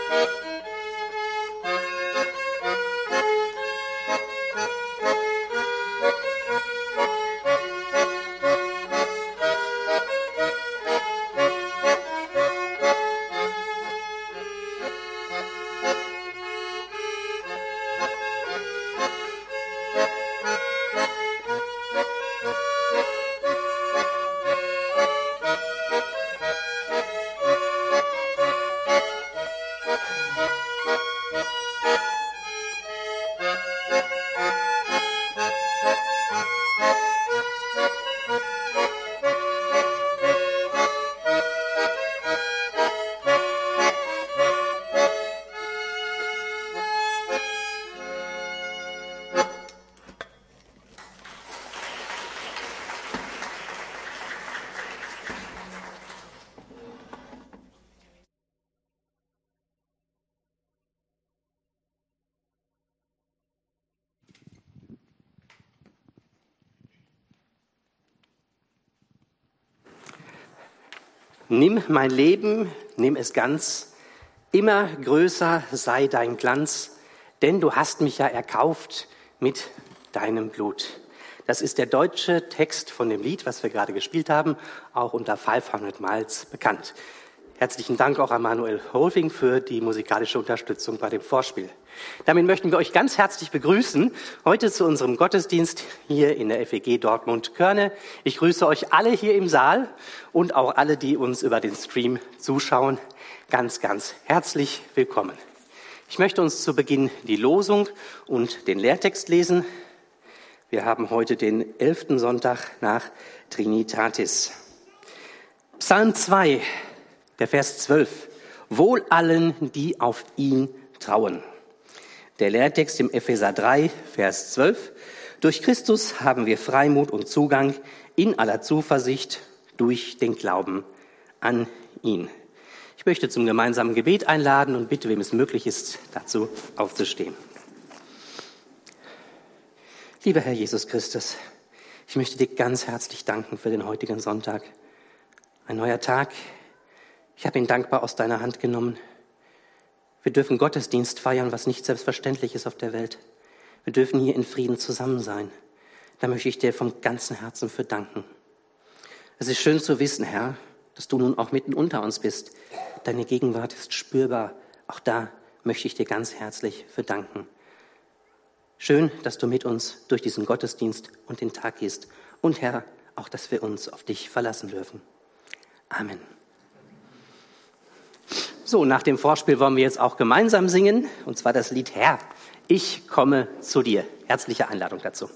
Nimm mein Leben, nimm es ganz, immer größer sei dein Glanz, denn du hast mich ja erkauft mit deinem Blut. Das ist der deutsche Text von dem Lied, was wir gerade gespielt haben, auch unter 500 Miles bekannt. Herzlichen Dank auch an Manuel Holfing für die musikalische Unterstützung bei dem Vorspiel. Damit möchten wir euch ganz herzlich begrüßen, heute zu unserem Gottesdienst hier in der FEG Dortmund-Körne. Ich grüße euch alle hier im Saal und auch alle, die uns über den Stream zuschauen, ganz, ganz herzlich willkommen. Ich möchte uns zu Beginn die Losung und den Lehrtext lesen. Wir haben heute den 11. Sonntag nach Trinitatis. Psalm 2, der Vers 12. Wohl allen, die auf ihn trauen. Der Lehrtext im Epheser 3, Vers 12. Durch Christus haben wir Freimut und Zugang in aller Zuversicht durch den Glauben an ihn. Ich möchte zum gemeinsamen Gebet einladen und bitte, wem es möglich ist, dazu aufzustehen. Lieber Herr Jesus Christus, ich möchte dir ganz herzlich danken für den heutigen Sonntag. Ein neuer Tag. Ich habe ihn dankbar aus deiner Hand genommen. Wir dürfen Gottesdienst feiern, was nicht selbstverständlich ist auf der Welt. Wir dürfen hier in Frieden zusammen sein. Da möchte ich dir vom ganzen Herzen für danken. Es ist schön zu wissen, Herr, dass du nun auch mitten unter uns bist. Deine Gegenwart ist spürbar. Auch da möchte ich dir ganz herzlich für danken. Schön, dass du mit uns durch diesen Gottesdienst und den Tag gehst. Und Herr, auch, dass wir uns auf dich verlassen dürfen. Amen. So, nach dem Vorspiel wollen wir jetzt auch gemeinsam singen, und zwar das Lied Herr, ich komme zu dir. Herzliche Einladung dazu.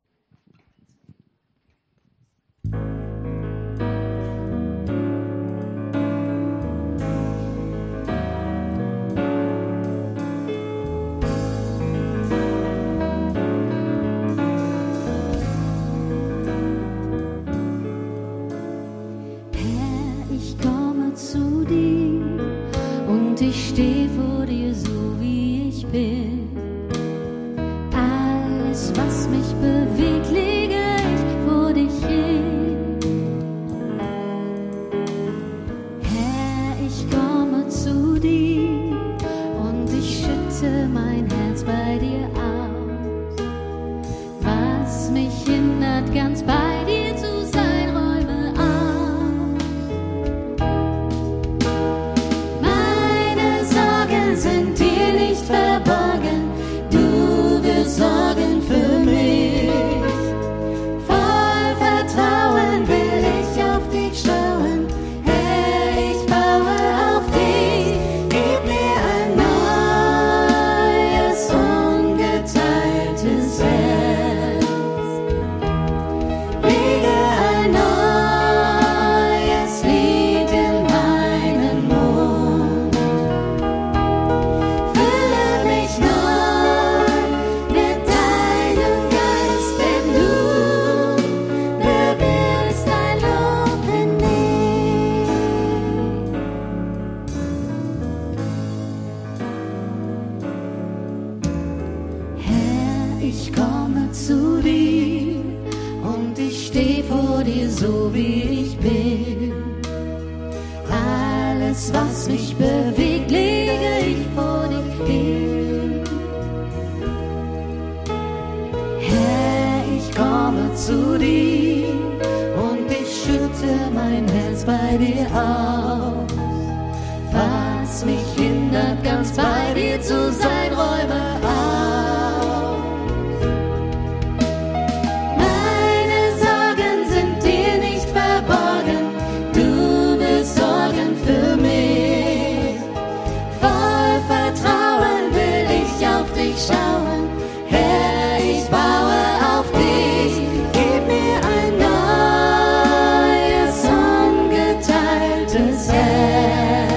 Ich stehe vor dir so, wie ich bin. Alles, was mich bewegt, lege ich vor dich hin. Herr, ich komme zu dir und ich schütte mein Herz bei dir aus. Was mich hindert, ganz bei dir zu sein, räume aus. Sind dir nicht verborgen, du wirst sorgen für mich. Voll Vertrauen will ich auf dich schauen, Herr, ich baue auf dich. Gib mir ein neues, ungeteiltes Herz. Lege ein neues Lied in meinen Mund. Fülle mich neu mit deinem Geist, denn du bewirkst dein Lob in mir. Herr, ich komme zu dir und ich stehe vor dir so, wie ich bin. Alles, was mich bewegt, lege ich zu dir und ich schütte mein Herz bei dir aus. Was mich hindert, ganz bei dir zu sein, räume aus. Meine Sorgen sind dir nicht verborgen, du willst sorgen für mich. Voll Vertrauen will ich auf dich schauen, Herr, ich baue auf dich. Gib mir ein neues, ungeteiltes Herz.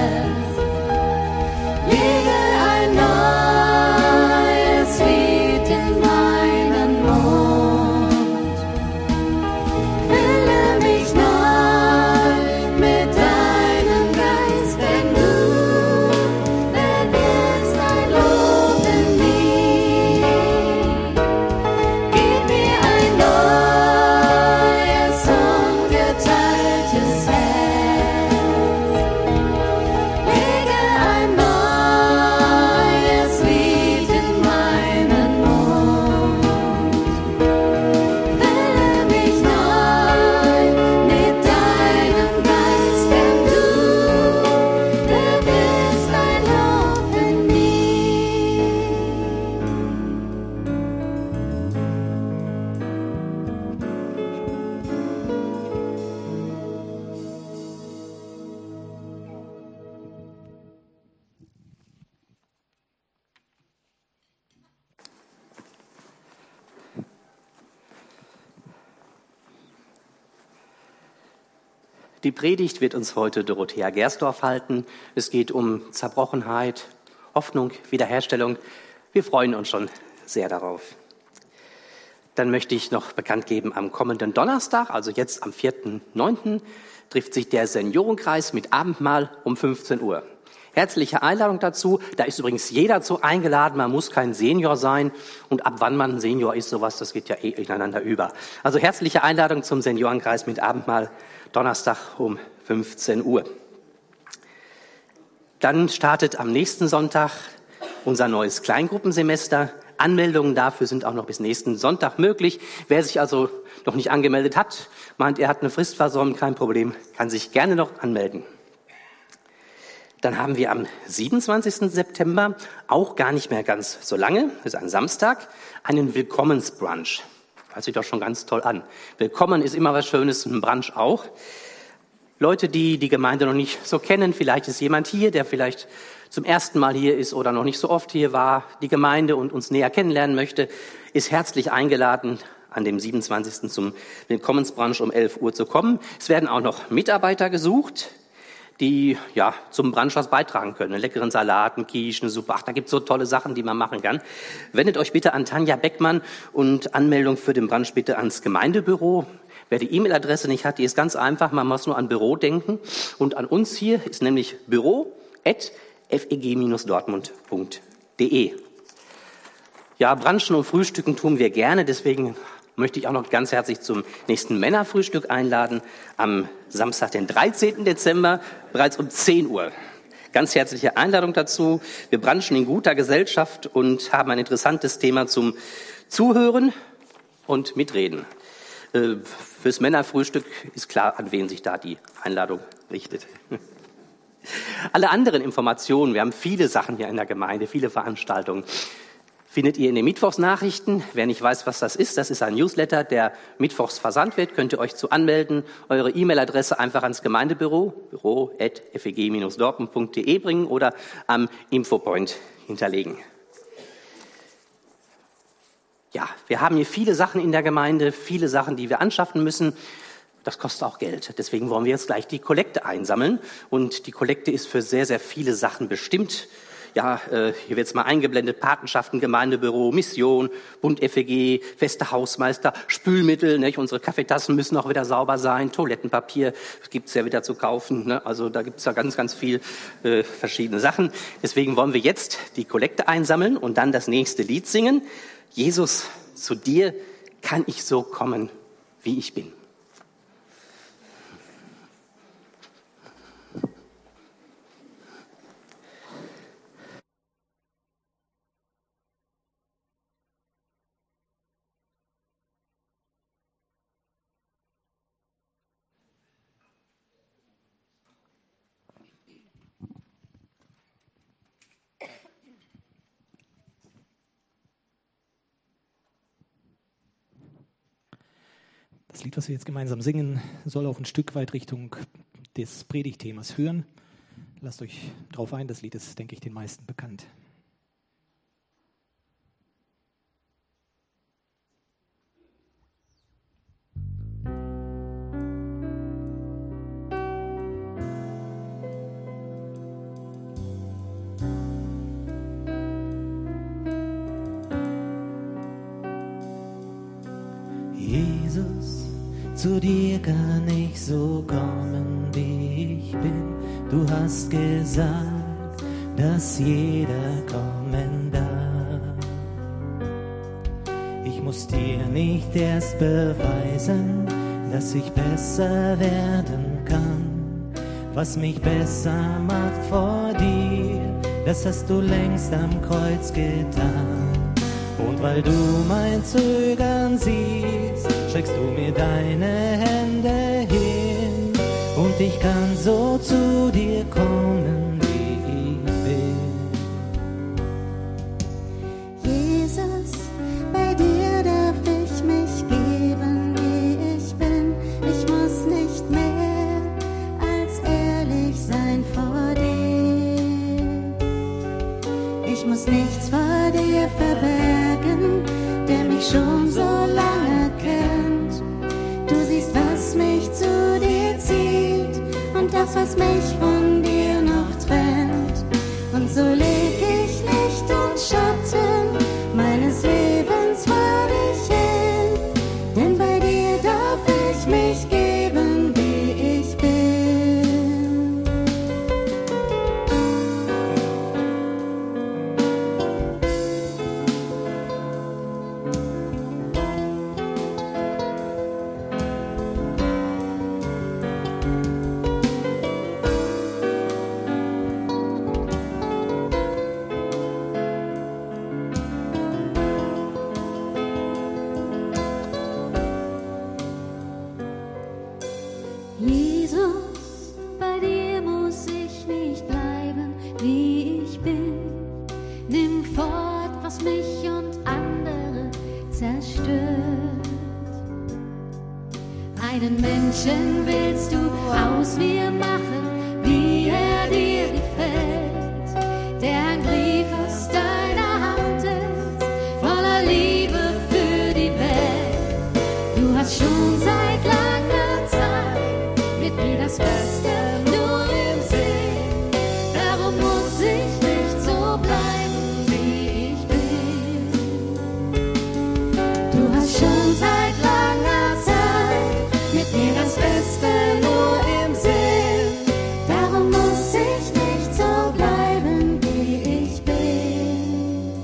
Lege ein neues Lied in meinen Mund. Fülle mich neu mit deinem Geist, denn du bewirkst ein Lob in mir. Gib mir ein neues, ungeteiltes Herz. Lege ein neues Lied in meinen Mund. Fülle mich neu mit deinem Geist, denn du bewirkst ein Lob in mir. Die Predigt wird uns heute Dorothea Gersdorf halten. Es geht um Zerbrochenheit, Hoffnung, Wiederherstellung. Wir freuen uns schon sehr darauf. Dann möchte ich noch bekannt geben, am kommenden Donnerstag, also jetzt am 4.9., trifft sich der Seniorenkreis mit Abendmahl um 15 Uhr. Herzliche Einladung dazu. Da ist übrigens jeder zu eingeladen. Man muss kein Senior sein. Und ab wann man ein Senior ist, sowas, das geht ja eh ineinander über. Also herzliche Einladung zum Seniorenkreis mit Abendmahl, Donnerstag um 15 Uhr. Dann startet am nächsten Sonntag unser neues Kleingruppensemester. Anmeldungen dafür sind auch noch bis nächsten Sonntag möglich. Wer sich also noch nicht angemeldet hat, meint, er hat eine Frist versäumt, kein Problem, kann sich gerne noch anmelden. Dann haben wir am 27. September, auch gar nicht mehr ganz so lange, das ist ein Samstag, einen Willkommensbrunch. Hört sich doch schon ganz toll an. Willkommen ist immer was Schönes, ein Brunch auch. Leute, die die Gemeinde noch nicht so kennen, vielleicht ist jemand hier, der vielleicht zum ersten Mal hier ist oder noch nicht so oft hier war, die Gemeinde und uns näher kennenlernen möchte, ist herzlich eingeladen, an dem 27. zum Willkommensbrunch um 11 Uhr zu kommen. Es werden auch noch Mitarbeiter gesucht, die ja zum Brunch was beitragen können. Einen leckeren Salat, eine Quiche, eine Suppe. Ach, da gibt's so tolle Sachen, die man machen kann. Wendet euch bitte an Tanja Beckmann und Anmeldung für den Brunch bitte ans Gemeindebüro. Wer die E-Mail-Adresse nicht hat, die ist ganz einfach. Man muss nur an Büro denken. Und an uns hier ist nämlich büro@feg-dortmund.de. Ja, Brunchen und Frühstücken tun wir gerne. Deswegen möchte ich auch noch ganz herzlich zum nächsten Männerfrühstück einladen. Am Samstag, den 13. Dezember, bereits um 10 Uhr. Ganz herzliche Einladung dazu. Wir brunchen in guter Gesellschaft und haben ein interessantes Thema zum Zuhören und Mitreden. Fürs Männerfrühstück ist klar, an wen sich da die Einladung richtet. Alle anderen Informationen, wir haben viele Sachen hier in der Gemeinde, viele Veranstaltungen, findet ihr in den Mittwochsnachrichten. Wer nicht weiß, was das ist ein Newsletter, der mittwochs versandt wird. Könnt ihr euch zu anmelden, eure E-Mail-Adresse einfach ans Gemeindebüro, büro@feg-dortmund.de bringen oder am Infopoint hinterlegen. Ja, wir haben hier viele Sachen in der Gemeinde, viele Sachen, die wir anschaffen müssen. Das kostet auch Geld. Deswegen wollen wir jetzt gleich die Kollekte einsammeln. Und die Kollekte ist für sehr, sehr viele Sachen bestimmt. Ja, hier wird es mal eingeblendet, Patenschaften, Gemeindebüro, Mission, Bund FEG, feste Hausmeister, Spülmittel, nicht? Unsere Kaffeetassen müssen auch wieder sauber sein, Toilettenpapier gibt's ja wieder zu kaufen, ne? Also da gibt's ja ganz, ganz viel verschiedene Sachen. Deswegen wollen wir jetzt die Kollekte einsammeln und dann das nächste Lied singen. Jesus, zu dir kann ich so kommen, wie ich bin. Das Lied, was wir jetzt gemeinsam singen, soll auch ein Stück weit Richtung des Predigtthemas führen. Lasst euch drauf ein, das Lied ist, denke ich, den meisten bekannt. Jesus, zu dir kann ich so kommen, wie ich bin. Du hast gesagt, dass jeder kommen darf. Ich muss dir nicht erst beweisen, dass ich besser werden kann. Was mich besser macht vor dir, das hast du längst am Kreuz getan. Und weil du mein Zögern siehst, streckst du mir deine Hände hin. Und ich kann so zu dir kommen, wie ich bin. Jesus, bei dir darf ich mich geben, wie ich bin. Ich muss nicht mehr als ehrlich sein vor dir. Ich muss nichts vor dir verbergen, der mich schon so lange kennt. Du siehst, was mich zu dir zieht und das, was mich von dir noch trennt. Und so leg ich Licht und Schatten meines Lebens vor dich hin, denn bei dir darf ich mich geben, wie ich bin. Jesus, bei dir muss ich nicht bleiben, wie ich bin. Nimm fort, was mich und andere zerstört. Einen Menschen willst du aus mir machen, wie er dir gefällt, der ein Brief aus deiner Hand ist, voller Liebe für die Welt. Du hast schon seit langer Zeit mit mir das Beste nur im Sinn. Darum muss ich nicht so bleiben, wie ich bin. Du hast schon seit langer Zeit mit mir das Beste nur im Sinn. Darum muss ich nicht so bleiben, wie ich bin.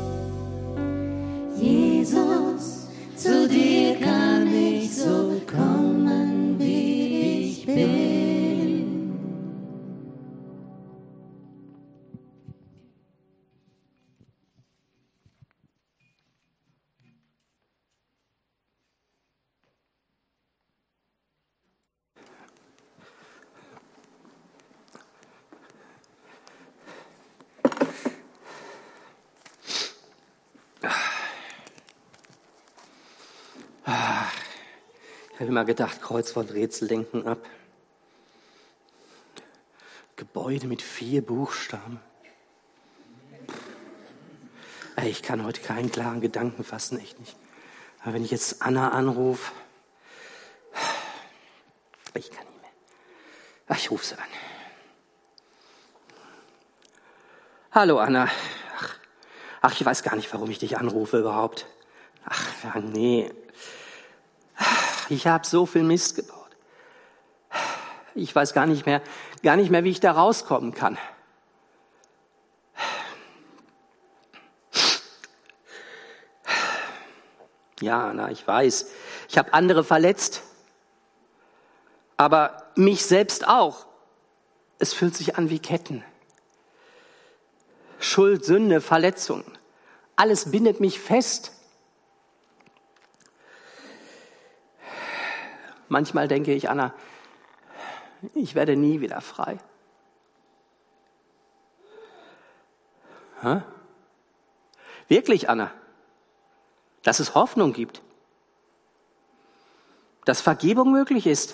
Jesus, zu dir kann ich so kommen, wie ich bin. Ich habe immer gedacht, Kreuzworträtsel lenken ab. Gebäude mit 4 Buchstaben. Ich kann heute keinen klaren Gedanken fassen, echt nicht. Aber wenn ich jetzt Anna anrufe, ich kann nicht mehr. Ich rufe sie an. Hallo Anna. Ach, ich weiß gar nicht, warum ich dich anrufe überhaupt. Ach, ja, nee. Ich habe so viel Mist gebaut. Ich weiß gar nicht mehr, wie ich da rauskommen kann. Ja, Anna, ich weiß. Ich habe andere verletzt. Aber mich selbst auch. Es fühlt sich an wie Ketten. Schuld, Sünde, Verletzung. Alles bindet mich fest. Manchmal denke ich, Anna, ich werde nie wieder frei. Hä? Wirklich, Anna? Dass es Hoffnung gibt? dass Vergebung möglich ist.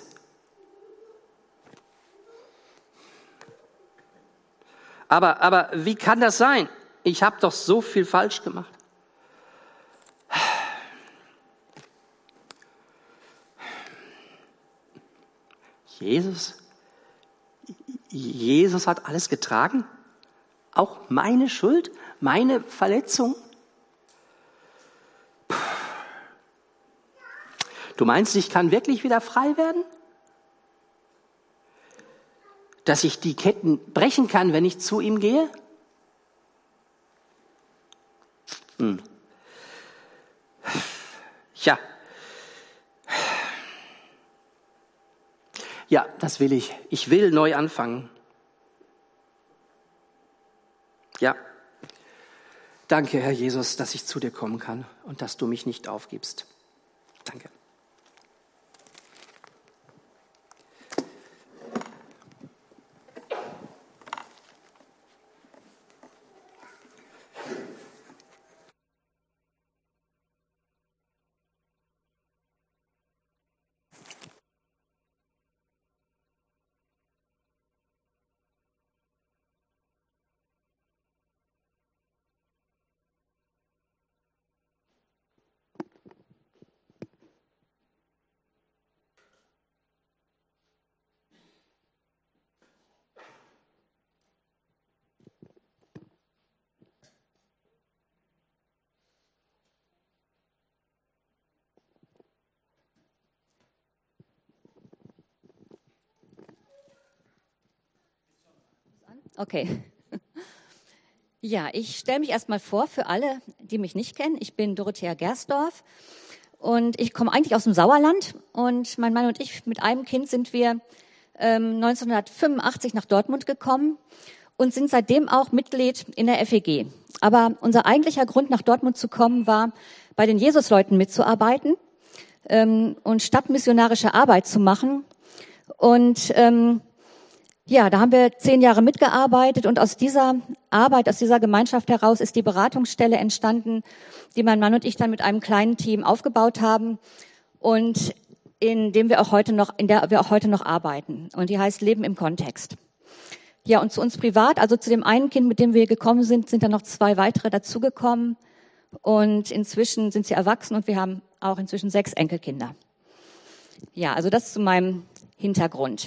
Aber wie kann das sein? Ich habe doch so viel falsch gemacht. Jesus hat alles getragen? Auch meine Schuld, meine Verletzung? Du meinst, ich kann wirklich wieder frei werden? Dass ich die Ketten brechen kann, wenn ich zu ihm gehe? Ja, das will ich. Ich will neu anfangen. Ja. Danke, Herr Jesus, dass ich zu dir kommen kann und dass du mich nicht aufgibst. Danke. Okay. Ja, ich stelle mich erstmal vor für alle, die mich nicht kennen. Ich bin Dorothea Gersdorf und ich komme eigentlich aus dem Sauerland. Und mein Mann und ich mit einem Kind sind wir 1985 nach Dortmund gekommen und sind seitdem auch Mitglied in der FEG. Aber unser eigentlicher Grund, nach Dortmund zu kommen, war, bei den Jesusleuten mitzuarbeiten und stadtmissionarische Arbeit zu machen. Und ja, da haben wir 10 Jahre mitgearbeitet und aus dieser Arbeit, aus dieser Gemeinschaft heraus ist die Beratungsstelle entstanden, die mein Mann und ich dann mit einem kleinen Team aufgebaut haben und in der wir auch heute noch arbeiten. Und die heißt Leben im Kontext. Ja, und zu uns privat, also zu dem einen Kind, mit dem wir gekommen sind, sind dann noch 2 weitere dazugekommen und inzwischen sind sie erwachsen und wir haben auch inzwischen 6 Enkelkinder. Ja, also das zu meinem Hintergrund.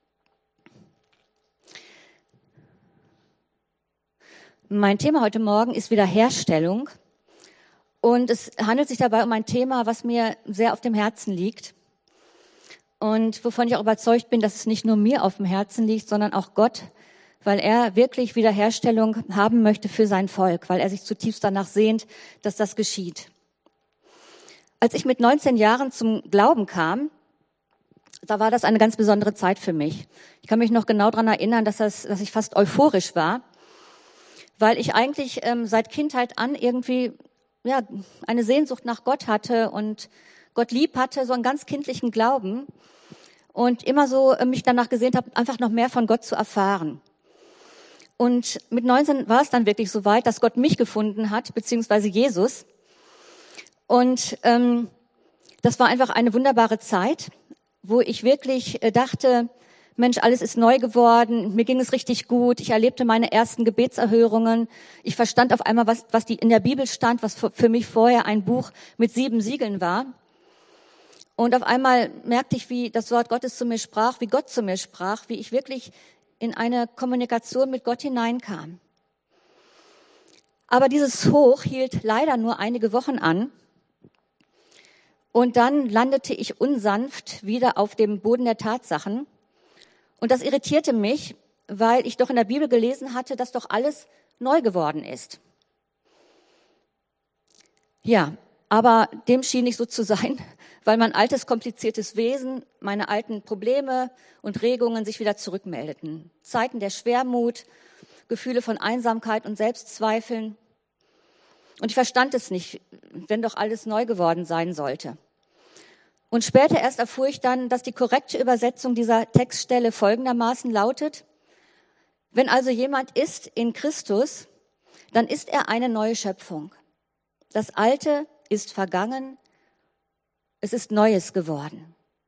Mein Thema heute Morgen ist Wiederherstellung und es handelt sich dabei um ein Thema, was mir sehr auf dem Herzen liegt und wovon ich auch überzeugt bin, dass es nicht nur mir auf dem Herzen liegt, sondern auch Gott, weil er wirklich Wiederherstellung haben möchte für sein Volk, weil er sich zutiefst danach sehnt, dass das geschieht. Als ich mit 19 Jahren zum Glauben kam, da war das eine ganz besondere Zeit für mich. Ich kann mich noch genau daran erinnern, dass ich fast euphorisch war, weil ich eigentlich seit Kindheit an irgendwie eine Sehnsucht nach Gott hatte und Gott lieb hatte, so einen ganz kindlichen Glauben und immer so mich danach gesehnt habe, einfach noch mehr von Gott zu erfahren. Und mit 19 war es dann wirklich so weit, dass Gott mich gefunden hat, beziehungsweise Jesus. Und das war einfach eine wunderbare Zeit, wo ich wirklich dachte, Mensch, alles ist neu geworden, mir ging es richtig gut, ich erlebte meine ersten Gebetserhörungen, ich verstand auf einmal, was in der Bibel stand, was für mich vorher ein Buch mit 7 Siegeln war. Und auf einmal merkte ich, wie das Wort Gottes zu mir sprach, wie Gott zu mir sprach, wie ich wirklich in eine Kommunikation mit Gott hineinkam. Aber dieses Hoch hielt leider nur einige Wochen an. Und dann landete ich unsanft wieder auf dem Boden der Tatsachen. Und das irritierte mich, weil ich doch in der Bibel gelesen hatte, dass doch alles neu geworden ist. Ja, aber dem schien nicht so zu sein, weil mein altes, kompliziertes Wesen, meine alten Probleme und Regungen sich wieder zurückmeldeten. Zeiten der Schwermut, Gefühle von Einsamkeit und Selbstzweifeln. Und ich verstand es nicht, wenn doch alles neu geworden sein sollte. Und später erst erfuhr ich dann, dass die korrekte Übersetzung dieser Textstelle folgendermaßen lautet: Wenn also jemand ist in Christus, dann ist er eine neue Schöpfung. Das Alte ist vergangen, es ist Neues geworden.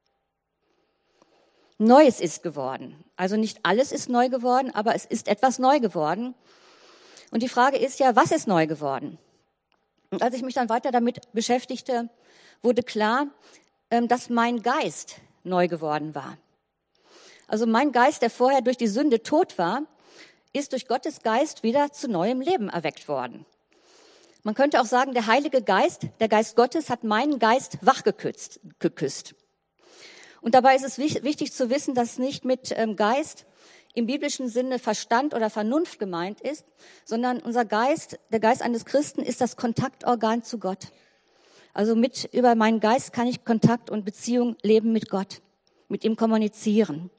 Neues ist geworden. Also nicht alles ist neu geworden, aber es ist etwas neu geworden. Und die Frage ist ja, was ist neu geworden? Und als ich mich dann weiter damit beschäftigte, wurde klar, dass mein Geist neu geworden war. Also mein Geist, der vorher durch die Sünde tot war, ist durch Gottes Geist wieder zu neuem Leben erweckt worden. Man könnte auch sagen, der Heilige Geist, der Geist Gottes, hat meinen Geist wachgeküsst. Und dabei ist es wichtig zu wissen, dass nicht mit Geist im biblischen Sinne Verstand oder Vernunft gemeint ist, sondern unser Geist, der Geist eines Christen, ist das Kontaktorgan zu Gott. Also über meinen Geist kann ich Kontakt und Beziehung leben mit Gott, mit ihm kommunizieren.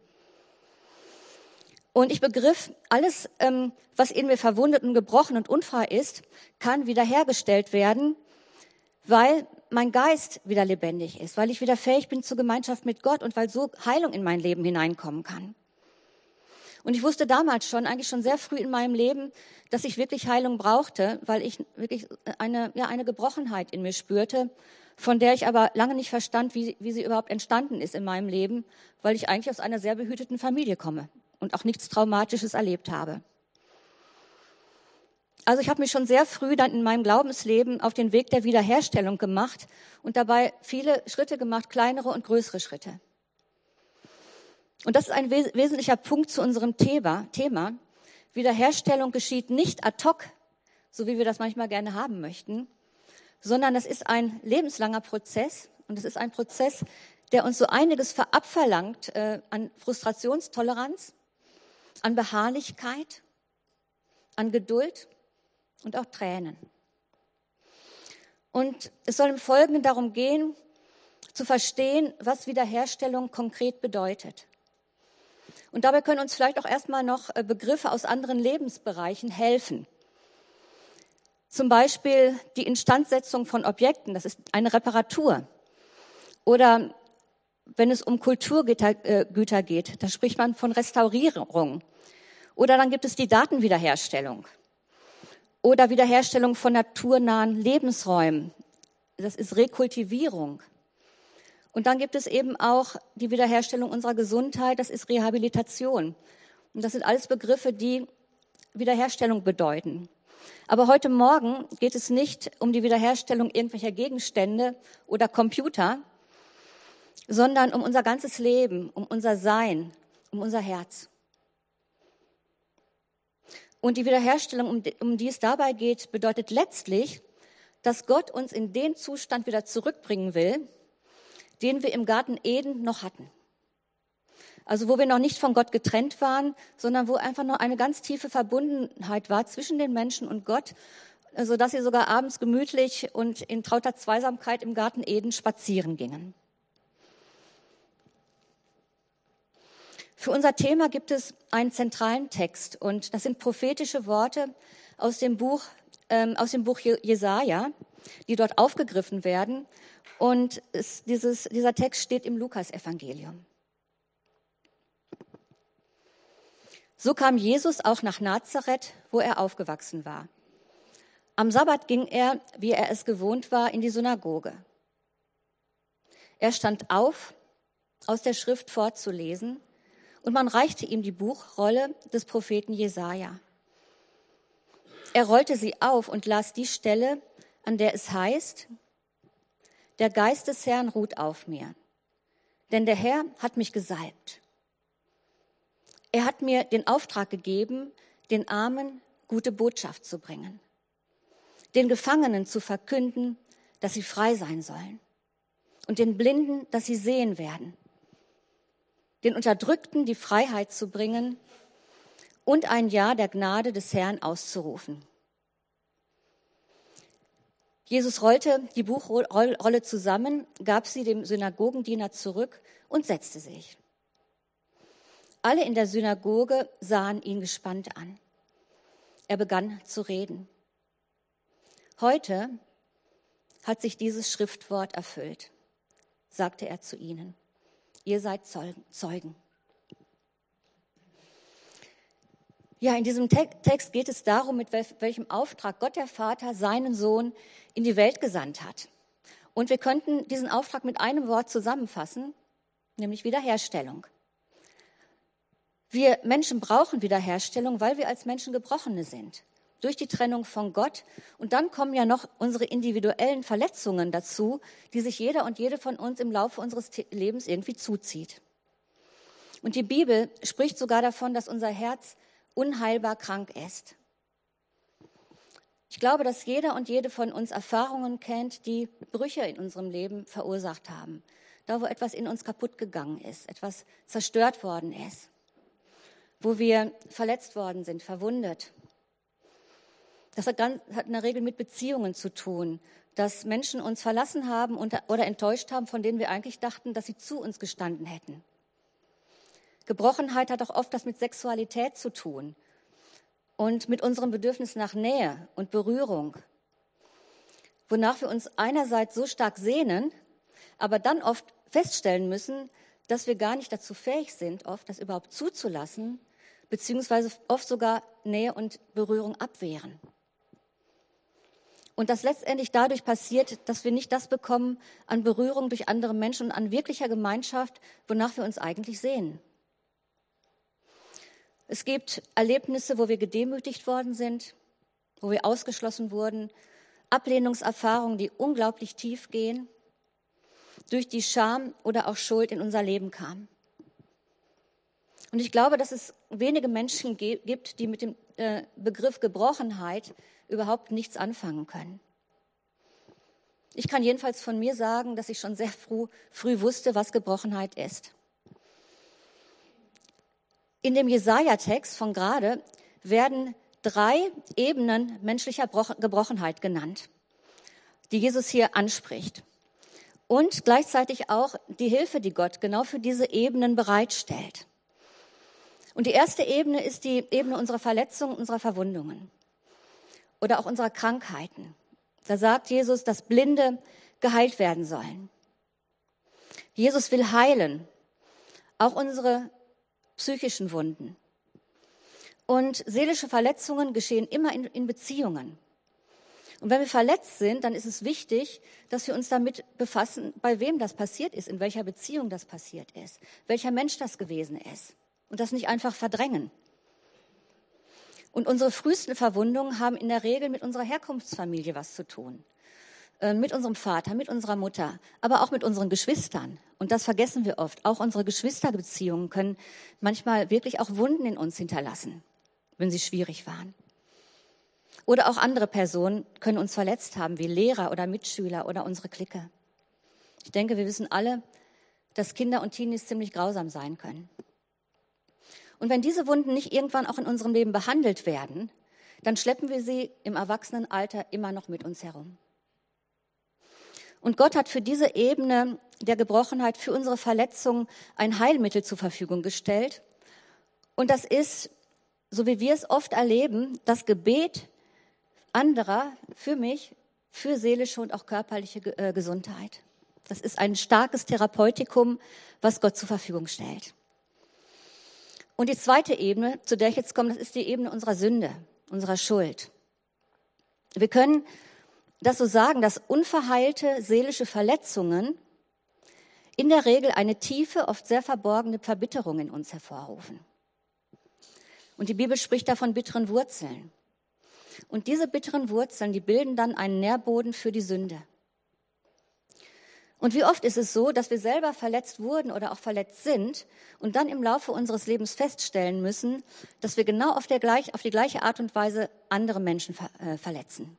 Und ich begriff, alles, was in mir verwundet und gebrochen und unfrei ist, kann wiederhergestellt werden, weil mein Geist wieder lebendig ist, weil ich wieder fähig bin zur Gemeinschaft mit Gott und weil so Heilung in mein Leben hineinkommen kann. Und ich wusste damals schon, eigentlich schon sehr früh in meinem Leben, dass ich wirklich Heilung brauchte, weil ich wirklich eine Gebrochenheit in mir spürte, von der ich aber lange nicht verstand, wie sie überhaupt entstanden ist in meinem Leben, weil ich eigentlich aus einer sehr behüteten Familie komme und auch nichts Traumatisches erlebt habe. Also ich habe mich schon sehr früh dann in meinem Glaubensleben auf den Weg der Wiederherstellung gemacht und dabei viele Schritte gemacht, kleinere und größere Schritte. Und das ist ein wesentlicher Punkt zu unserem Thema. Wiederherstellung geschieht nicht ad hoc, so wie wir das manchmal gerne haben möchten, sondern es ist ein lebenslanger Prozess und es ist ein Prozess, der uns so einiges abverlangt an Frustrationstoleranz, an Beharrlichkeit, an Geduld und auch Tränen. Und es soll im Folgenden darum gehen, zu verstehen, was Wiederherstellung konkret bedeutet. Und dabei können uns vielleicht auch erstmal noch Begriffe aus anderen Lebensbereichen helfen. Zum Beispiel die Instandsetzung von Objekten, das ist eine Reparatur. Oder wenn es um Kulturgüter geht, da spricht man von Restaurierung. Oder dann gibt es die Datenwiederherstellung. Oder Wiederherstellung von naturnahen Lebensräumen. Das ist Rekultivierung. Und dann gibt es eben auch die Wiederherstellung unserer Gesundheit, das ist Rehabilitation. Und das sind alles Begriffe, die Wiederherstellung bedeuten. Aber heute Morgen geht es nicht um die Wiederherstellung irgendwelcher Gegenstände oder Computer, sondern um unser ganzes Leben, um unser Sein, um unser Herz. Und die Wiederherstellung, um die es dabei geht, bedeutet letztlich, dass Gott uns in den Zustand wieder zurückbringen will, den wir im Garten Eden noch hatten. Also wo wir noch nicht von Gott getrennt waren, sondern wo einfach noch eine ganz tiefe Verbundenheit war zwischen den Menschen und Gott, sodass sie sogar abends gemütlich und in trauter Zweisamkeit im Garten Eden spazieren gingen. Für unser Thema gibt es einen zentralen Text und das sind prophetische Worte aus dem Buch Jesaja, die dort aufgegriffen werden. Und dieser Text steht im Lukas-Evangelium. So kam Jesus auch nach Nazareth, wo er aufgewachsen war. Am Sabbat ging er, wie er es gewohnt war, in die Synagoge. Er stand auf, aus der Schrift vorzulesen, und man reichte ihm die Buchrolle des Propheten Jesaja. Er rollte sie auf und las die Stelle, an der es heißt: Der Geist des Herrn ruht auf mir, denn der Herr hat mich gesalbt. Er hat mir den Auftrag gegeben, den Armen gute Botschaft zu bringen, den Gefangenen zu verkünden, dass sie frei sein sollen, und den Blinden, dass sie sehen werden, den Unterdrückten die Freiheit zu bringen und ein Jahr der Gnade des Herrn auszurufen. Jesus rollte die Buchrolle zusammen, gab sie dem Synagogendiener zurück und setzte sich. Alle in der Synagoge sahen ihn gespannt an. Er begann zu reden. Heute hat sich dieses Schriftwort erfüllt, sagte er zu ihnen. Ihr seid Zeugen. Ja, in diesem Text geht es darum, mit welchem Auftrag Gott der Vater seinen Sohn in die Welt gesandt hat. Und wir könnten diesen Auftrag mit einem Wort zusammenfassen, nämlich Wiederherstellung. Wir Menschen brauchen Wiederherstellung, weil wir als Menschen Gebrochene sind. Durch die Trennung von Gott. Und dann kommen ja noch unsere individuellen Verletzungen dazu, die sich jeder und jede von uns im Laufe unseres Lebens irgendwie zuzieht. Und die Bibel spricht sogar davon, dass unser Herz unheilbar krank ist. Ich glaube, dass jeder und jede von uns Erfahrungen kennt, die Brüche in unserem Leben verursacht haben. Da, wo etwas in uns kaputt gegangen ist, etwas zerstört worden ist, wo wir verletzt worden sind, verwundet. Das hat in der Regel mit Beziehungen zu tun, dass Menschen uns verlassen haben oder enttäuscht haben, von denen wir eigentlich dachten, dass sie zu uns gestanden hätten. Gebrochenheit hat auch oft was mit Sexualität zu tun und mit unserem Bedürfnis nach Nähe und Berührung, wonach wir uns einerseits so stark sehnen, aber dann oft feststellen müssen, dass wir gar nicht dazu fähig sind, oft das überhaupt zuzulassen, beziehungsweise oft sogar Nähe und Berührung abwehren. Und das letztendlich dadurch passiert, dass wir nicht das bekommen an Berührung durch andere Menschen und an wirklicher Gemeinschaft, wonach wir uns eigentlich sehnen. Es gibt Erlebnisse, wo wir gedemütigt worden sind, wo wir ausgeschlossen wurden, Ablehnungserfahrungen, die unglaublich tief gehen, durch die Scham oder auch Schuld in unser Leben kamen. Und ich glaube, dass es wenige Menschen gibt, die mit dem Begriff Gebrochenheit überhaupt nichts anfangen können. Ich kann jedenfalls von mir sagen, dass ich schon sehr früh wusste, was Gebrochenheit ist. In dem Jesaja-Text von gerade werden 3 Ebenen menschlicher Gebrochenheit genannt, die Jesus hier anspricht. Und gleichzeitig auch die Hilfe, die Gott genau für diese Ebenen bereitstellt. Und die erste Ebene ist die Ebene unserer Verletzungen, unserer Verwundungen oder auch unserer Krankheiten. Da sagt Jesus, dass Blinde geheilt werden sollen. Jesus will heilen, auch unsere psychischen Wunden. Und seelische Verletzungen geschehen immer in Beziehungen. Und wenn wir verletzt sind, dann ist es wichtig, dass wir uns damit befassen, bei wem das passiert ist, in welcher Beziehung das passiert ist, welcher Mensch das gewesen ist. Und das nicht einfach verdrängen. Und unsere frühesten Verwundungen haben in der Regel mit unserer Herkunftsfamilie was zu tun. Mit unserem Vater, mit unserer Mutter, aber auch mit unseren Geschwistern. Und das vergessen wir oft. Auch unsere Geschwisterbeziehungen können manchmal wirklich auch Wunden in uns hinterlassen, wenn sie schwierig waren. Oder auch andere Personen können uns verletzt haben, wie Lehrer oder Mitschüler oder unsere Clique. Ich denke, wir wissen alle, dass Kinder und Teenies ziemlich grausam sein können. Und wenn diese Wunden nicht irgendwann auch in unserem Leben behandelt werden, dann schleppen wir sie im Erwachsenenalter immer noch mit uns herum. Und Gott hat für diese Ebene der Gebrochenheit, für unsere Verletzungen ein Heilmittel zur Verfügung gestellt. Und das ist, so wie wir es oft erleben, das Gebet anderer für mich, für seelische und auch körperliche Gesundheit. Das ist ein starkes Therapeutikum, was Gott zur Verfügung stellt. Und die zweite Ebene, zu der ich jetzt komme, das ist die Ebene unserer Sünde, unserer Schuld. Wir können das so sagen, dass unverheilte seelische Verletzungen in der Regel eine tiefe, oft sehr verborgene Verbitterung in uns hervorrufen. Und die Bibel spricht da von bitteren Wurzeln. Und diese bitteren Wurzeln, die bilden dann einen Nährboden für die Sünde. Und wie oft ist es so, dass wir selber verletzt wurden oder auch verletzt sind und dann im Laufe unseres Lebens feststellen müssen, dass wir genau auf die gleiche Art und Weise andere Menschen verletzen.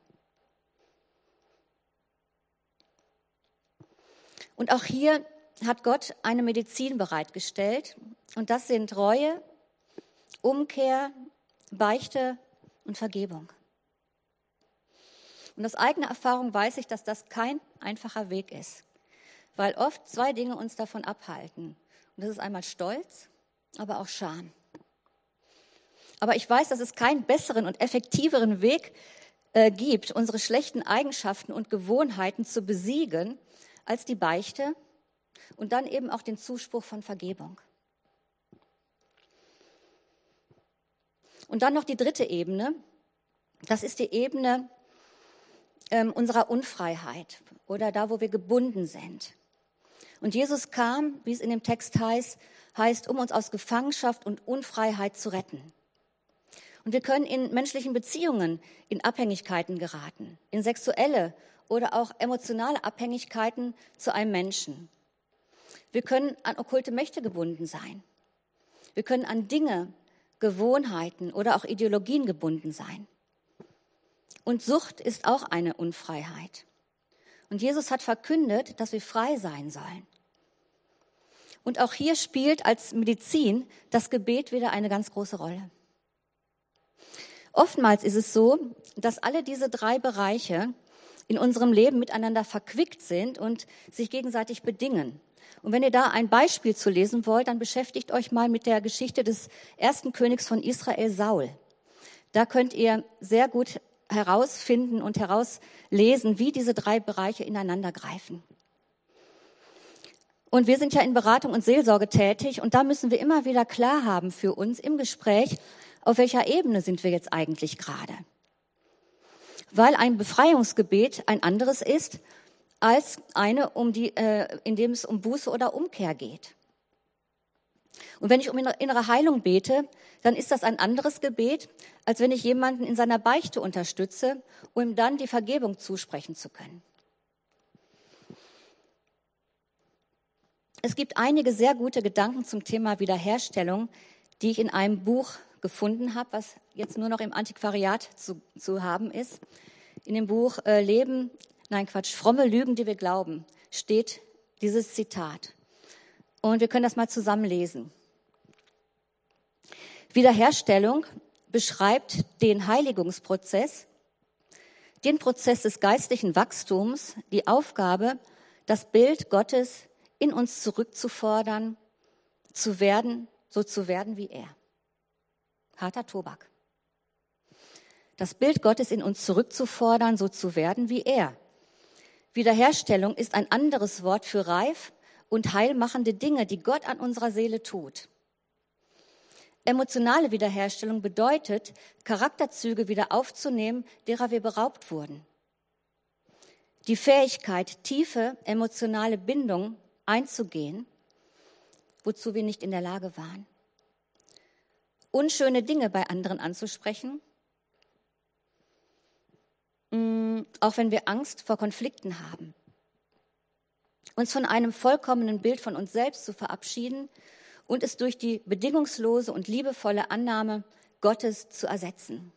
Und auch hier hat Gott eine Medizin bereitgestellt. Und das sind Reue, Umkehr, Beichte und Vergebung. Und aus eigener Erfahrung weiß ich, dass das kein einfacher Weg ist. Weil oft 2 Dinge uns davon abhalten. Und das ist einmal Stolz, aber auch Scham. Aber ich weiß, dass es keinen besseren und effektiveren Weg gibt, unsere schlechten Eigenschaften und Gewohnheiten zu besiegen, als die Beichte und dann eben auch den Zuspruch von Vergebung. Und dann noch die dritte Ebene. Das ist die Ebene unserer Unfreiheit oder da, wo wir gebunden sind. Und Jesus kam, wie es in dem Text heißt, heißt, um uns aus Gefangenschaft und Unfreiheit zu retten. Und wir können in menschlichen Beziehungen in Abhängigkeiten geraten, in sexuelle oder auch emotionale Abhängigkeiten zu einem Menschen. Wir können an okkulte Mächte gebunden sein. Wir können an Dinge, Gewohnheiten oder auch Ideologien gebunden sein. Und Sucht ist auch eine Unfreiheit. Und Jesus hat verkündet, dass wir frei sein sollen. Und auch hier spielt als Medizin das Gebet wieder eine ganz große Rolle. Oftmals ist es so, dass alle diese 3 Bereiche in unserem Leben miteinander verquickt sind und sich gegenseitig bedingen. Und wenn ihr da ein Beispiel zu lesen wollt, dann beschäftigt euch mal mit der Geschichte des ersten Königs von Israel, Saul. Da könnt ihr sehr gut herausfinden und herauslesen, wie diese 3 Bereiche ineinander greifen. Und wir sind ja in Beratung und Seelsorge tätig und da müssen wir immer wieder klar haben für uns im Gespräch, auf welcher Ebene sind wir jetzt eigentlich gerade. Weil ein Befreiungsgebet ein anderes ist, als eine, in dem es um Buße oder Umkehr geht. Und wenn ich um innere Heilung bete, dann ist das ein anderes Gebet, als wenn ich jemanden in seiner Beichte unterstütze, um ihm dann die Vergebung zusprechen zu können. Es gibt einige sehr gute Gedanken zum Thema Wiederherstellung, die ich in einem Buch gefunden habe, was jetzt nur noch im Antiquariat zu haben ist. In dem Buch Fromme Lügen, die wir glauben, steht dieses Zitat. Und wir können das mal zusammen lesen. Wiederherstellung beschreibt den Heiligungsprozess, den Prozess des geistlichen Wachstums, die Aufgabe, das Bild Gottes in uns zurückzufordern, so zu werden wie er. Harter Tobak. Das Bild Gottes in uns zurückzufordern, so zu werden wie er. Wiederherstellung ist ein anderes Wort für reif und heilmachende Dinge, die Gott an unserer Seele tut. Emotionale Wiederherstellung bedeutet, Charakterzüge wieder aufzunehmen, derer wir beraubt wurden. Die Fähigkeit, tiefe emotionale Bindung einzugehen, wozu wir nicht in der Lage waren. Unschöne Dinge bei anderen anzusprechen, auch wenn wir Angst vor Konflikten haben. Uns von einem vollkommenen Bild von uns selbst zu verabschieden und es durch die bedingungslose und liebevolle Annahme Gottes zu ersetzen.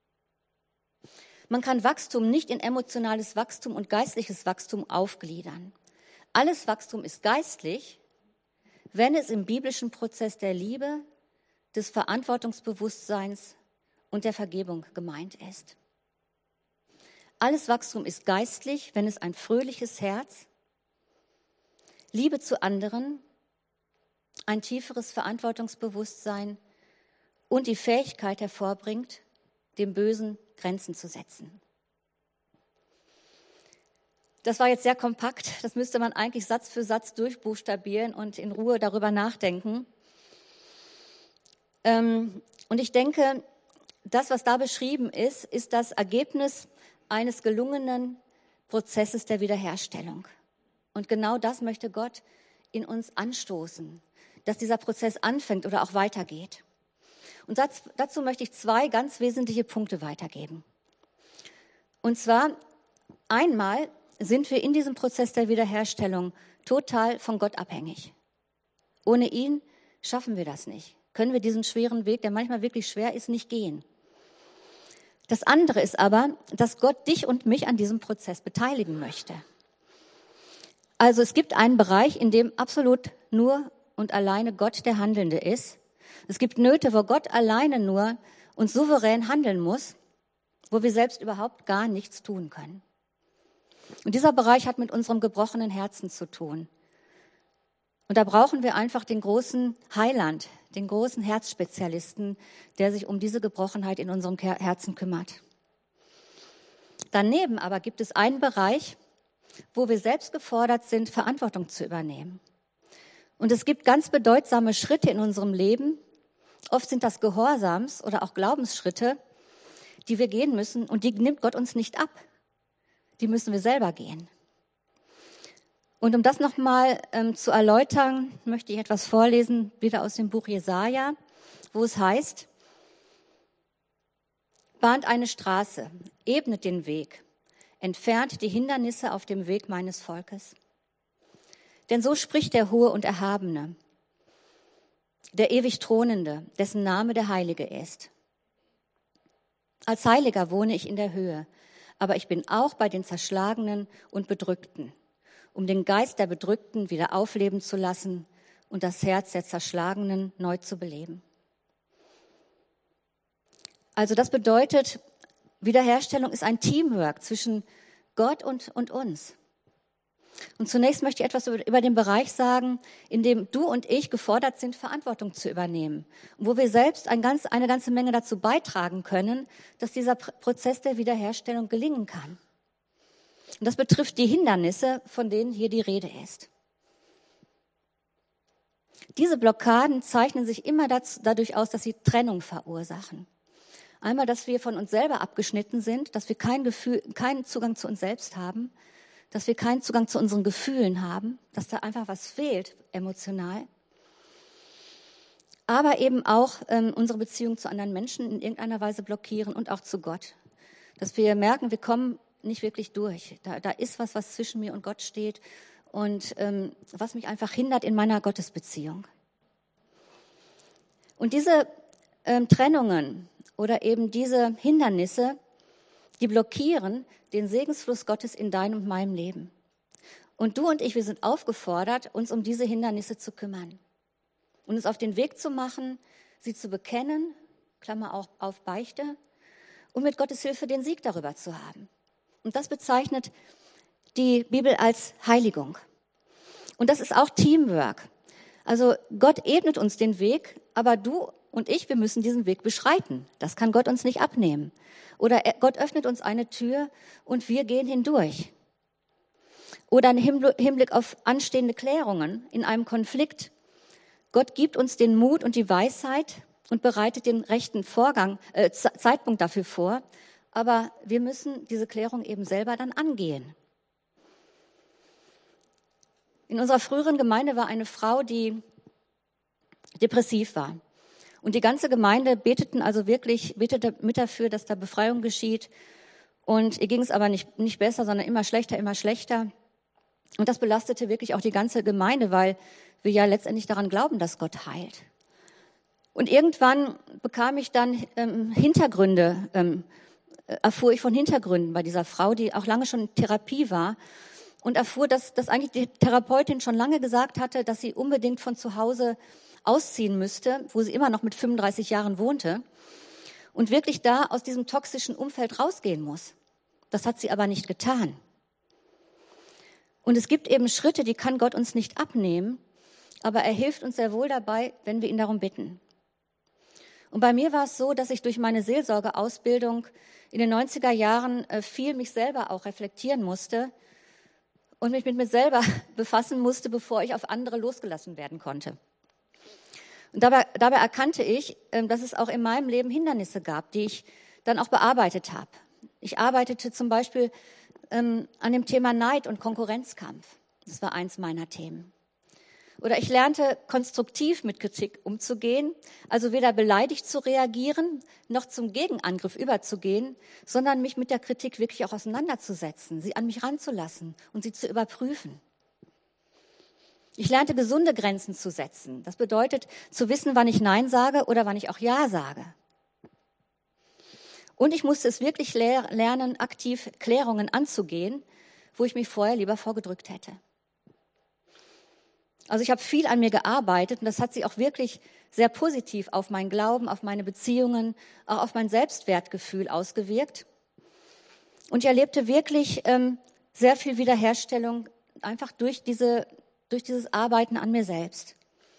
Man kann Wachstum nicht in emotionales Wachstum und geistliches Wachstum aufgliedern. Alles Wachstum ist geistlich, wenn es im biblischen Prozess der Liebe, des Verantwortungsbewusstseins und der Vergebung gemeint ist. Alles Wachstum ist geistlich, wenn es ein fröhliches Herz, Liebe zu anderen, ein tieferes Verantwortungsbewusstsein und die Fähigkeit hervorbringt, dem Bösen Grenzen zu setzen. Das war jetzt sehr kompakt, das müsste man eigentlich Satz für Satz durchbuchstabieren und in Ruhe darüber nachdenken. Und ich denke, das, was da beschrieben ist, ist das Ergebnis eines gelungenen Prozesses der Wiederherstellung. Und genau das möchte Gott in uns anstoßen, dass dieser Prozess anfängt oder auch weitergeht. Und dazu möchte ich 2 ganz wesentliche Punkte weitergeben. Und zwar einmal sind wir in diesem Prozess der Wiederherstellung total von Gott abhängig. Ohne ihn schaffen wir das nicht. Können wir diesen schweren Weg, der manchmal wirklich schwer ist, nicht gehen. Das andere ist aber, dass Gott dich und mich an diesem Prozess beteiligen möchte. Also es gibt einen Bereich, in dem absolut nur und alleine Gott der Handelnde ist. Es gibt Nöte, wo Gott alleine nur und souverän handeln muss, wo wir selbst überhaupt gar nichts tun können. Und dieser Bereich hat mit unserem gebrochenen Herzen zu tun. Und da brauchen wir einfach den großen Heiland, den großen Herzspezialisten, der sich um diese Gebrochenheit in unserem Herzen kümmert. Daneben aber gibt es einen Bereich, wo wir selbst gefordert sind, Verantwortung zu übernehmen. Und es gibt ganz bedeutsame Schritte in unserem Leben. Oft sind das Gehorsams- oder auch Glaubensschritte, die wir gehen müssen. Und die nimmt Gott uns nicht ab. Die müssen wir selber gehen. Und um das nochmal zu erläutern, möchte ich etwas vorlesen, wieder aus dem Buch Jesaja, wo es heißt: Bahnt eine Straße, ebnet den Weg, entfernt die Hindernisse auf dem Weg meines Volkes. Denn so spricht der Hohe und Erhabene, der ewig Thronende, dessen Name der Heilige ist. Als Heiliger wohne ich in der Höhe, aber ich bin auch bei den Zerschlagenen und Bedrückten, um den Geist der Bedrückten wieder aufleben zu lassen und das Herz der Zerschlagenen neu zu beleben. Also das bedeutet, Wiederherstellung ist ein Teamwork zwischen Gott und uns. Und zunächst möchte ich etwas über den Bereich sagen, in dem du und ich gefordert sind, Verantwortung zu übernehmen. Und wo wir selbst eine ganze Menge dazu beitragen können, dass dieser Prozess der Wiederherstellung gelingen kann. Und das betrifft die Hindernisse, von denen hier die Rede ist. Diese Blockaden zeichnen sich immer dadurch aus, dass sie Trennung verursachen. Einmal, dass wir von uns selber abgeschnitten sind, dass wir keinen Zugang zu uns selbst haben, dass wir keinen Zugang zu unseren Gefühlen haben, dass da einfach was fehlt, emotional. Aber eben auch unsere Beziehung zu anderen Menschen in irgendeiner Weise blockieren und auch zu Gott. Dass wir merken, wir kommen nicht wirklich durch. Da ist was zwischen mir und Gott steht und was mich einfach hindert in meiner Gottesbeziehung. Und diese Trennungen oder eben diese Hindernisse, die blockieren den Segensfluss Gottes in deinem und meinem Leben. Und du und ich, wir sind aufgefordert, uns um diese Hindernisse zu kümmern und uns auf den Weg zu machen, sie zu bekennen, Klammer auch auf Beichte, und mit Gottes Hilfe den Sieg darüber zu haben. Und das bezeichnet die Bibel als Heiligung. Und das ist auch Teamwork. Also Gott ebnet uns den Weg, aber du und ich, wir müssen diesen Weg beschreiten. Das kann Gott uns nicht abnehmen. Oder Gott öffnet uns eine Tür und wir gehen hindurch. Oder im Hinblick auf anstehende Klärungen in einem Konflikt. Gott gibt uns den Mut und die Weisheit und bereitet den rechten Zeitpunkt dafür vor. Aber wir müssen diese Klärung eben selber dann angehen. In unserer früheren Gemeinde war eine Frau, die depressiv war. Und die ganze Gemeinde betete mit dafür, dass da Befreiung geschieht. Und ihr ging es aber nicht besser, sondern immer schlechter, immer schlechter. Und das belastete wirklich auch die ganze Gemeinde, weil wir ja letztendlich daran glauben, dass Gott heilt. Und irgendwann bekam ich dann erfuhr ich von Hintergründen bei dieser Frau, die auch lange schon in Therapie war. Und erfuhr, dass eigentlich die Therapeutin schon lange gesagt hatte, dass sie unbedingt von zu Hause ausziehen müsste, wo sie immer noch mit 35 Jahren wohnte und wirklich da aus diesem toxischen Umfeld rausgehen muss. Das hat sie aber nicht getan. Und es gibt eben Schritte, die kann Gott uns nicht abnehmen, aber er hilft uns sehr wohl dabei, wenn wir ihn darum bitten. Und bei mir war es so, dass ich durch meine Seelsorgeausbildung in den 90er Jahren viel mich selber auch reflektieren musste und mich mit mir selber befassen musste, bevor ich auf andere losgelassen werden konnte. Und dabei erkannte ich, dass es auch in meinem Leben Hindernisse gab, die ich dann auch bearbeitet habe. Ich arbeitete zum Beispiel an dem Thema Neid und Konkurrenzkampf. Das war eins meiner Themen. Oder ich lernte, konstruktiv mit Kritik umzugehen, also weder beleidigt zu reagieren, noch zum Gegenangriff überzugehen, sondern mich mit der Kritik wirklich auch auseinanderzusetzen, sie an mich ranzulassen und sie zu überprüfen. Ich lernte, gesunde Grenzen zu setzen. Das bedeutet, zu wissen, wann ich Nein sage oder wann ich auch Ja sage. Und ich musste es wirklich lernen, aktiv Klärungen anzugehen, wo ich mich vorher lieber vorgedrückt hätte. Also ich habe viel an mir gearbeitet und das hat sich auch wirklich sehr positiv auf meinen Glauben, auf meine Beziehungen, auch auf mein Selbstwertgefühl ausgewirkt. Und ich erlebte wirklich sehr viel Wiederherstellung einfach durch dieses Arbeiten an mir selbst.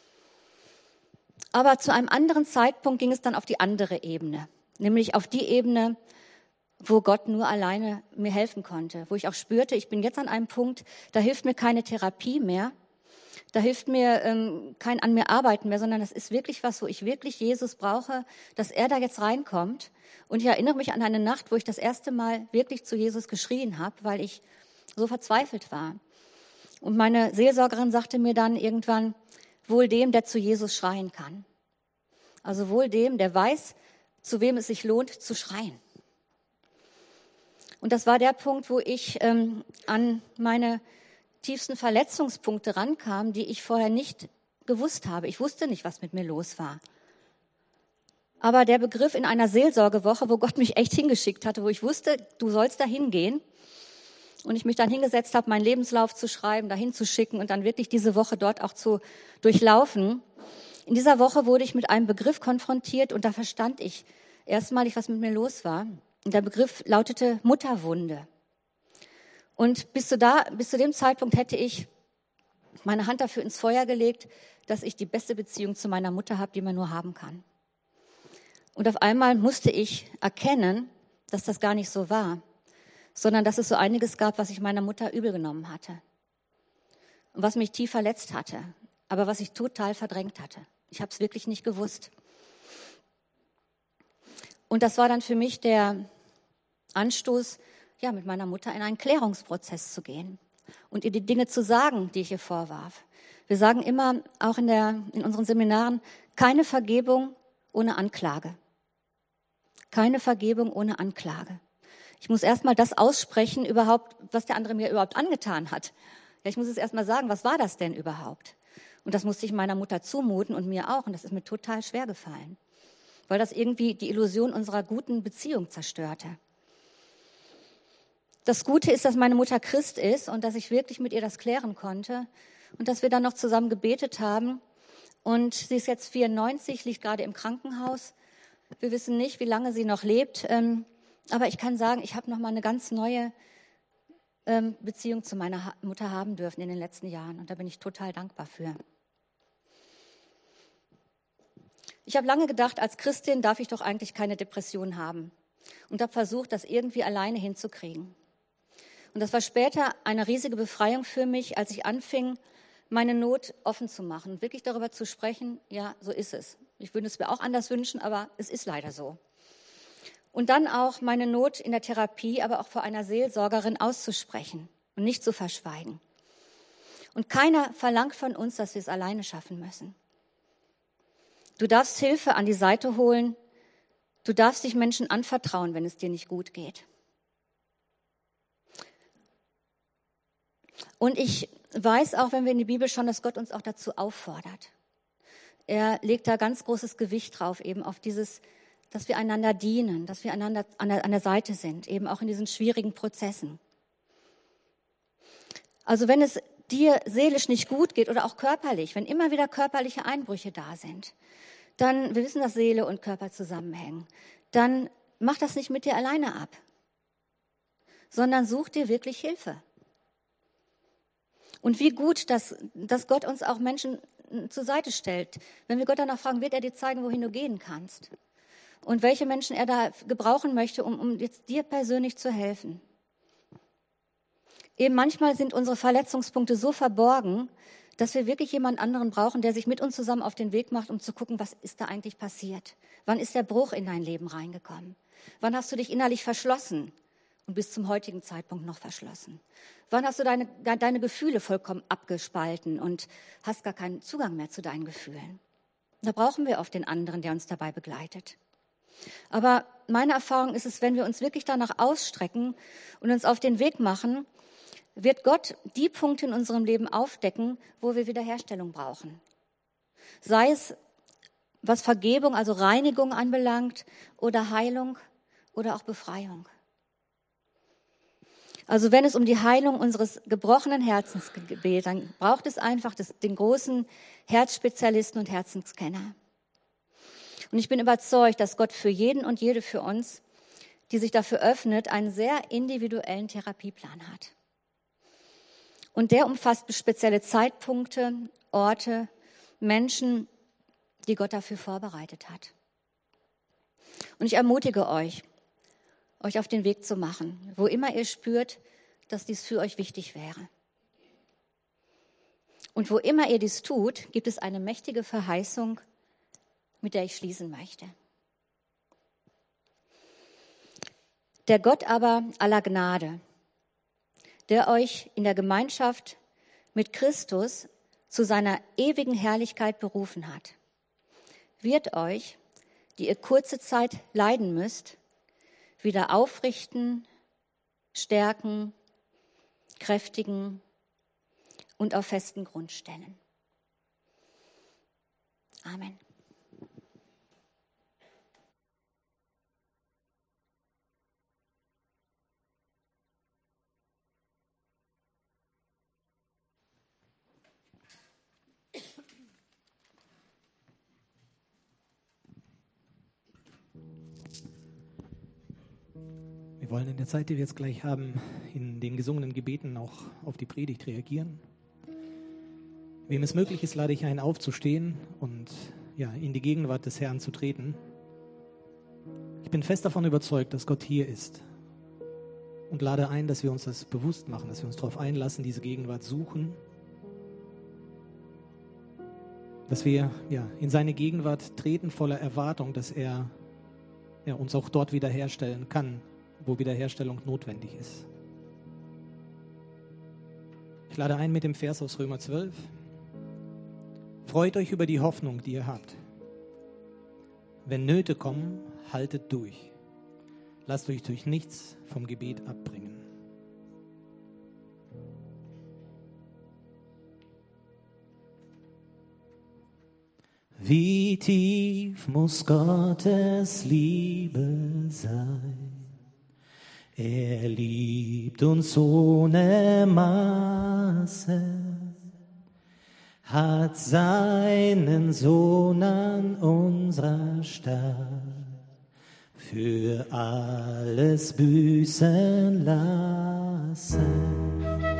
Aber zu einem anderen Zeitpunkt ging es dann auf die andere Ebene, nämlich auf die Ebene, wo Gott nur alleine mir helfen konnte, wo ich auch spürte, ich bin jetzt an einem Punkt, da hilft mir keine Therapie mehr, da hilft mir kein an mir arbeiten mehr, sondern das ist wirklich was, wo ich wirklich Jesus brauche, dass er da jetzt reinkommt. Und ich erinnere mich an eine Nacht, wo ich das erste Mal wirklich zu Jesus geschrien habe, weil ich so verzweifelt war. Und meine Seelsorgerin sagte mir dann irgendwann, wohl dem, der zu Jesus schreien kann. Also wohl dem, der weiß, zu wem es sich lohnt, zu schreien. Und das war der Punkt, wo ich an meine tiefsten Verletzungspunkte rankam, die ich vorher nicht gewusst habe. Ich wusste nicht, was mit mir los war. Aber der Begriff in einer Seelsorgewoche, wo Gott mich echt hingeschickt hatte, wo ich wusste, du sollst da hingehen, und ich mich dann hingesetzt habe, meinen Lebenslauf zu schreiben, dahin zu schicken und dann wirklich diese Woche dort auch zu durchlaufen. In dieser Woche wurde ich mit einem Begriff konfrontiert und da verstand ich erstmalig, was mit mir los war. Und der Begriff lautete Mutterwunde. Und bis zu dem Zeitpunkt hätte ich meine Hand dafür ins Feuer gelegt, dass ich die beste Beziehung zu meiner Mutter habe, die man nur haben kann. Und auf einmal musste ich erkennen, dass das gar nicht so war, sondern dass es so einiges gab, was ich meiner Mutter übel genommen hatte und was mich tief verletzt hatte, aber was ich total verdrängt hatte. Ich habe es wirklich nicht gewusst. Und das war dann für mich der Anstoß, ja, mit meiner Mutter in einen Klärungsprozess zu gehen und ihr die Dinge zu sagen, die ich ihr vorwarf. Wir sagen immer, auch in unseren Seminaren, keine Vergebung ohne Anklage. Keine Vergebung ohne Anklage. Ich muss erstmal das aussprechen, überhaupt, was der andere mir überhaupt angetan hat. Ja, ich muss es erstmal sagen, was war das denn überhaupt? Und das musste ich meiner Mutter zumuten und mir auch. Und das ist mir total schwer gefallen, weil das irgendwie die Illusion unserer guten Beziehung zerstörte. Das Gute ist, dass meine Mutter Christ ist und dass ich wirklich mit ihr das klären konnte und dass wir dann noch zusammen gebetet haben. Und sie ist jetzt 94, liegt gerade im Krankenhaus. Wir wissen nicht, wie lange sie noch lebt. Aber ich kann sagen, ich habe noch mal eine ganz neue Beziehung zu meiner Mutter haben dürfen in den letzten Jahren. Und da bin ich total dankbar für. Ich habe lange gedacht, als Christin darf ich doch eigentlich keine Depression haben. Und habe versucht, das irgendwie alleine hinzukriegen. Und das war später eine riesige Befreiung für mich, als ich anfing, meine Not offen zu machen. Wirklich darüber zu sprechen, ja, so ist es. Ich würde es mir auch anders wünschen, aber es ist leider so. Und dann auch meine Not in der Therapie, aber auch vor einer Seelsorgerin auszusprechen und nicht zu verschweigen. Und keiner verlangt von uns, dass wir es alleine schaffen müssen. Du darfst Hilfe an die Seite holen. Du darfst dich Menschen anvertrauen, wenn es dir nicht gut geht. Und ich weiß auch, wenn wir in die Bibel schauen, dass Gott uns auch dazu auffordert. Er legt da ganz großes Gewicht drauf, eben auf dieses, dass wir einander dienen, dass wir einander an der Seite sind, eben auch in diesen schwierigen Prozessen. Also wenn es dir seelisch nicht gut geht oder auch körperlich, wenn immer wieder körperliche Einbrüche da sind, dann, wir wissen, dass Seele und Körper zusammenhängen, dann mach das nicht mit dir alleine ab, sondern such dir wirklich Hilfe. Und wie gut, dass Gott uns auch Menschen zur Seite stellt. Wenn wir Gott danach fragen, wird er dir zeigen, wohin du gehen kannst. Und welche Menschen er da gebrauchen möchte, um jetzt dir persönlich zu helfen. Eben manchmal sind unsere Verletzungspunkte so verborgen, dass wir wirklich jemand anderen brauchen, der sich mit uns zusammen auf den Weg macht, um zu gucken, was ist da eigentlich passiert? Wann ist der Bruch in dein Leben reingekommen? Wann hast du dich innerlich verschlossen und bis zum heutigen Zeitpunkt noch verschlossen? Wann hast du deine Gefühle vollkommen abgespalten und hast gar keinen Zugang mehr zu deinen Gefühlen? Da brauchen wir oft den anderen, der uns dabei begleitet. Aber meine Erfahrung ist es, wenn wir uns wirklich danach ausstrecken und uns auf den Weg machen, wird Gott die Punkte in unserem Leben aufdecken, wo wir Wiederherstellung brauchen. Sei es, was Vergebung, also Reinigung anbelangt, oder Heilung oder auch Befreiung. Also wenn es um die Heilung unseres gebrochenen Herzens geht, dann braucht es einfach den großen Herzspezialisten und Herzenskenner. Und ich bin überzeugt, dass Gott für jeden und jede für uns, die sich dafür öffnet, einen sehr individuellen Therapieplan hat. Und der umfasst spezielle Zeitpunkte, Orte, Menschen, die Gott dafür vorbereitet hat. Und ich ermutige euch auf den Weg zu machen, wo immer ihr spürt, dass dies für euch wichtig wäre. Und wo immer ihr dies tut, gibt es eine mächtige Verheißung, mit der ich schließen möchte. Der Gott aber aller Gnade, der euch in der Gemeinschaft mit Christus zu seiner ewigen Herrlichkeit berufen hat, wird euch, die ihr kurze Zeit leiden müsst, wieder aufrichten, stärken, kräftigen und auf festen Grund stellen. Amen. Wir wollen in der Zeit, die wir jetzt gleich haben, in den gesungenen Gebeten auch auf die Predigt reagieren. Wem es möglich ist, lade ich ein, aufzustehen und in die Gegenwart des Herrn zu treten. Ich bin fest davon überzeugt, dass Gott hier ist und lade ein, dass wir uns das bewusst machen, dass wir uns darauf einlassen, diese Gegenwart suchen, dass wir in seine Gegenwart treten voller Erwartung, dass er uns auch dort wiederherstellen kann, wo Wiederherstellung notwendig ist. Ich lade ein mit dem Vers aus Römer 12. Freut euch über die Hoffnung, die ihr habt. Wenn Nöte kommen, haltet durch. Lasst euch durch nichts vom Gebet abbringen. Wie tief muss Gottes Liebe sein? Er liebt uns ohne Maße, hat seinen Sohn an unserer Statt für alles büßen lassen.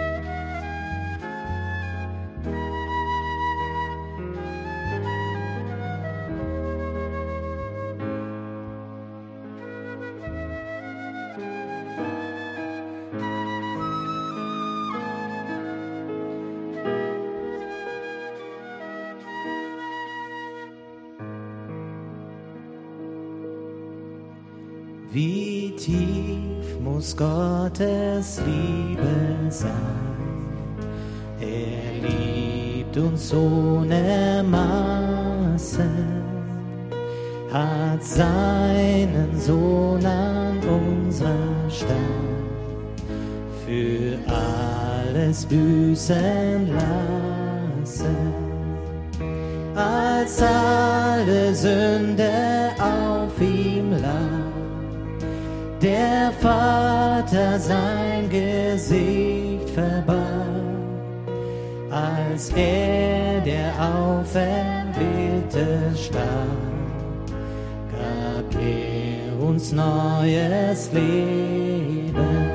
Wie tief muss Gottes Liebe sein? Er liebt uns ohne Maße, hat seinen Sohn an unserer Statt für alles büßen lassen. Als alle Sünde auf ihm lag, der Vater sein Gesicht verbarg, als der Auferwählte starb, gab uns neues Leben.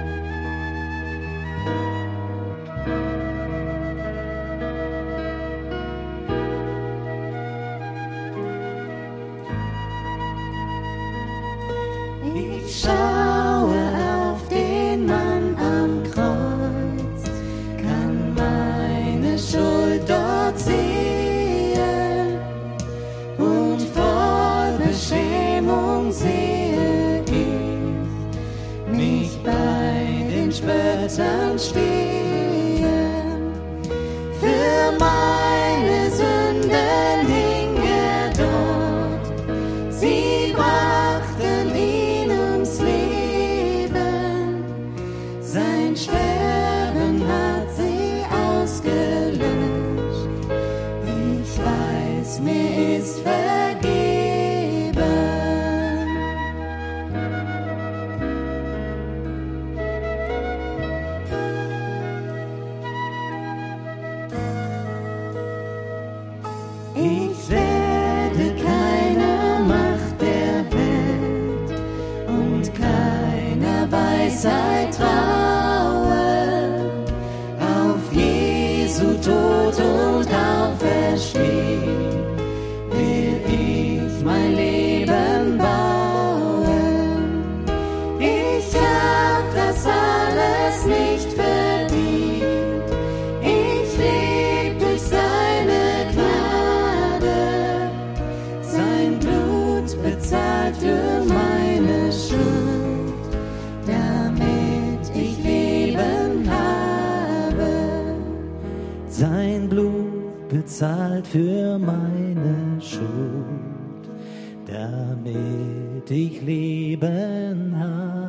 Ich schaue auf den Mann am Kreuz, kann meine Schuld dort sehen und voll Beschämung sehe ich mich bei den Spöttern stehen. Für meine Sünden hing er dort, sie brachten ihn ums Leben. Sein Sterben hat sie ausgelöscht. Ich weiß, mir ist vergeben. Ich werde keiner Macht der Welt und keiner Weisheit trauen. Auf Jesu Tod und Auferstehen will ich mein Leben bauen. Ich hab das alles nicht verdient. Ich leb durch seine Gnade. Sein Blut bezahlt für meine Schuld, damit ich Leben habe. bezahlt für meine Schuld, damit ich Leben habe.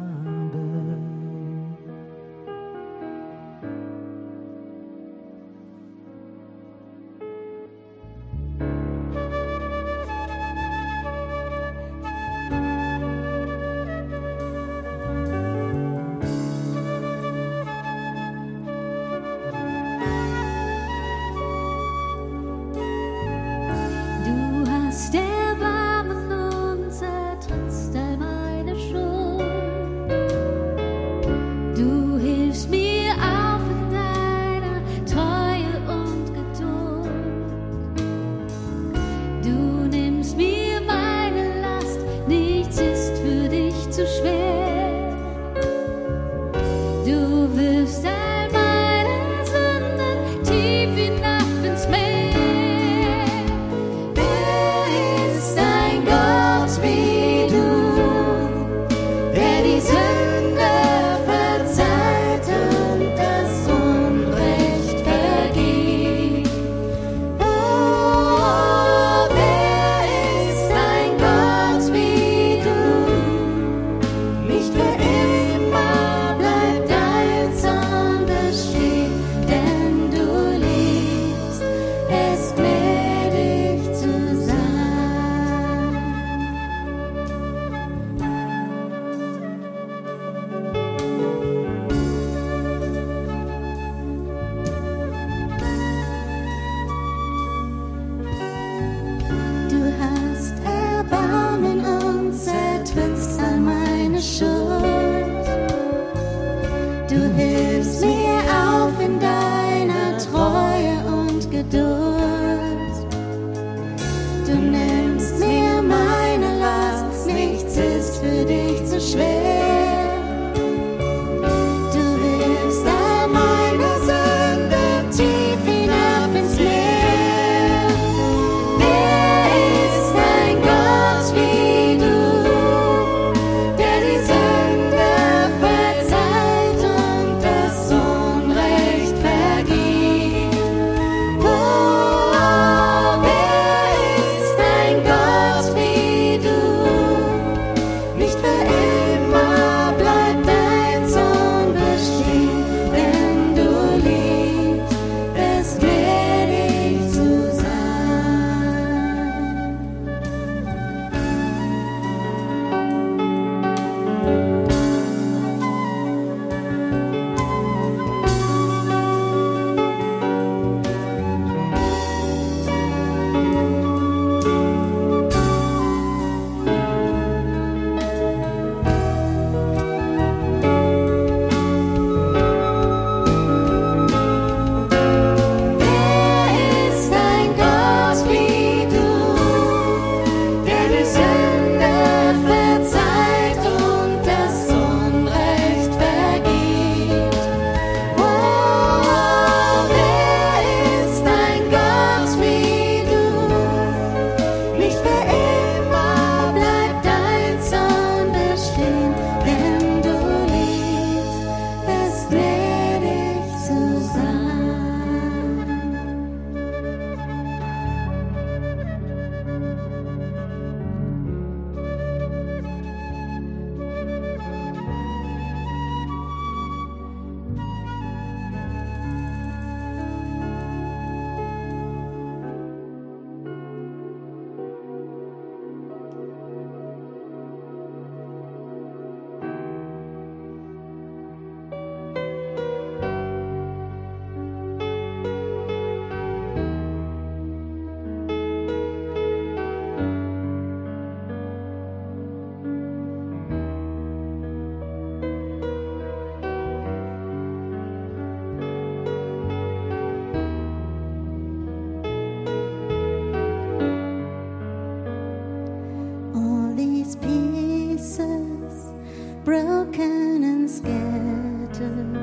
broken and scattered,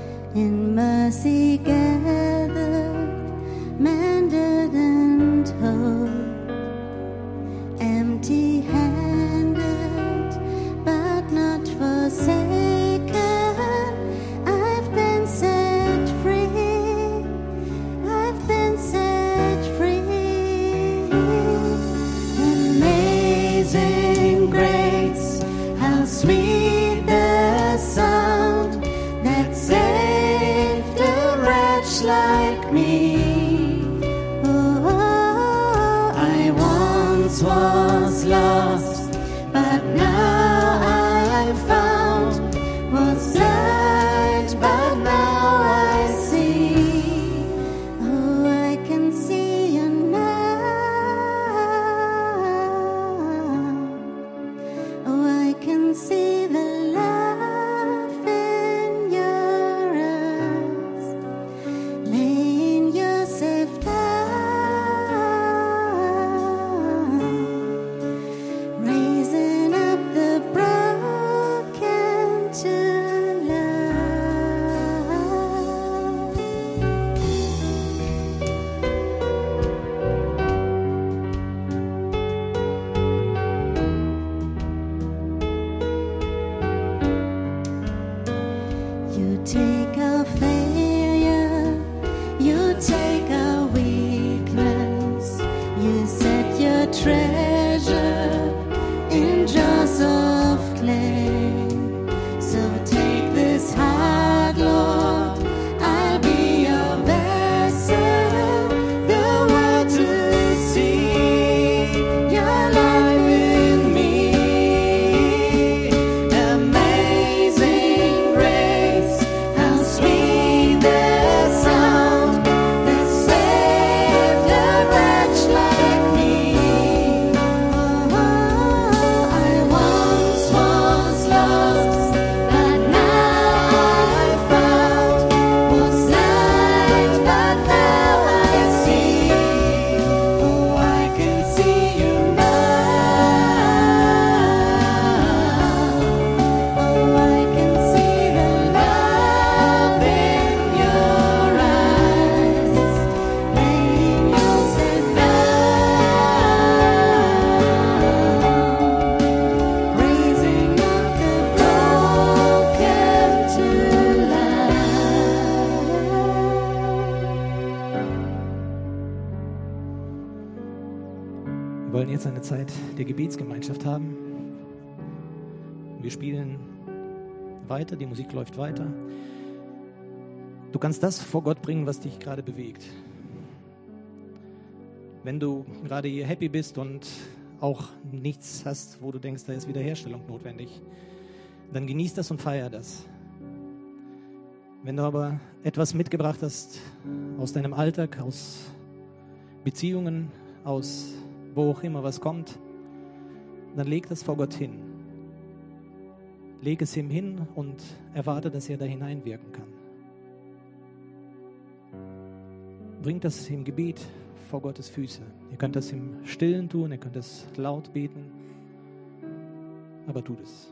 in mercy gathered, mended and whole, empty-handed, but not forsaken. I've been set free, I've been set wretch like me. Oh, I once was lost, but now I'm found. Was blind, but now I see. Oh, I can see you now. Oh, I can see the love in your eyes, laying yourself down, raising up the broken to life. You take our failure, you take our weakness, you set your treasure in jars of clay. So take this heart, Lord, I'll be your vessel, the world to see your life in me. Amazing grace, how sweet the sound that saved a wretch like me. Oh, I once was lost, but now I'm found. Was blind, but now I see. Oh, I can see you now. Oh, I can see the love in your eyes, laying yourself down, raising up the broken to life. Wir wollen jetzt eine Zeit der Gebetsgemeinschaft haben. Wir spielen weiter, die Musik läuft weiter. Du kannst das vor Gott bringen, was dich gerade bewegt. Wenn du gerade hier happy bist und auch nichts hast, wo du denkst, da ist Wiederherstellung notwendig, dann genieß das und feier das. Wenn du aber etwas mitgebracht hast aus deinem Alltag, aus Beziehungen, aus wo auch immer was kommt, dann leg das vor Gott hin. Leg es ihm hin und erwarte, dass er da hineinwirken kann. Bringt das im Gebet vor Gottes Füße. Ihr könnt das im Stillen tun, ihr könnt es laut beten, aber tut es.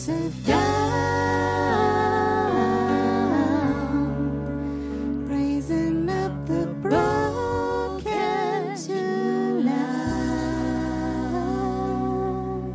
massive down, raising up the broken to life.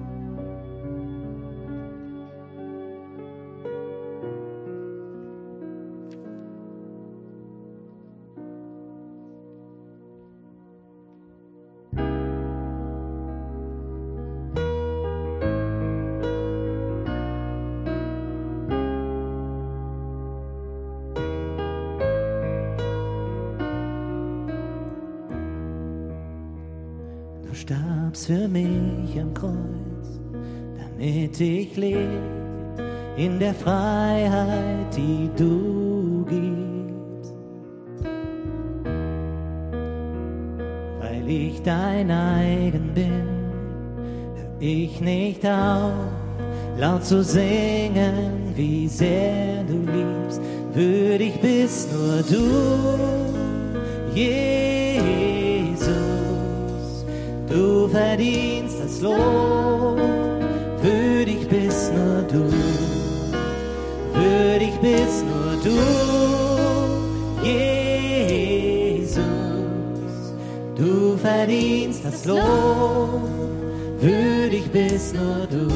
Du starbst für mich am Kreuz, damit ich lebe in der Freiheit, die du gibst. Weil ich dein eigen bin, hör ich nicht auf, laut zu singen, wie sehr du liebst. Würdig bist nur du, Jesus. Du verdienst das Lob, würdig bist nur du, würdig bist nur du, Jesus. Du verdienst das Lob, würdig bist nur du.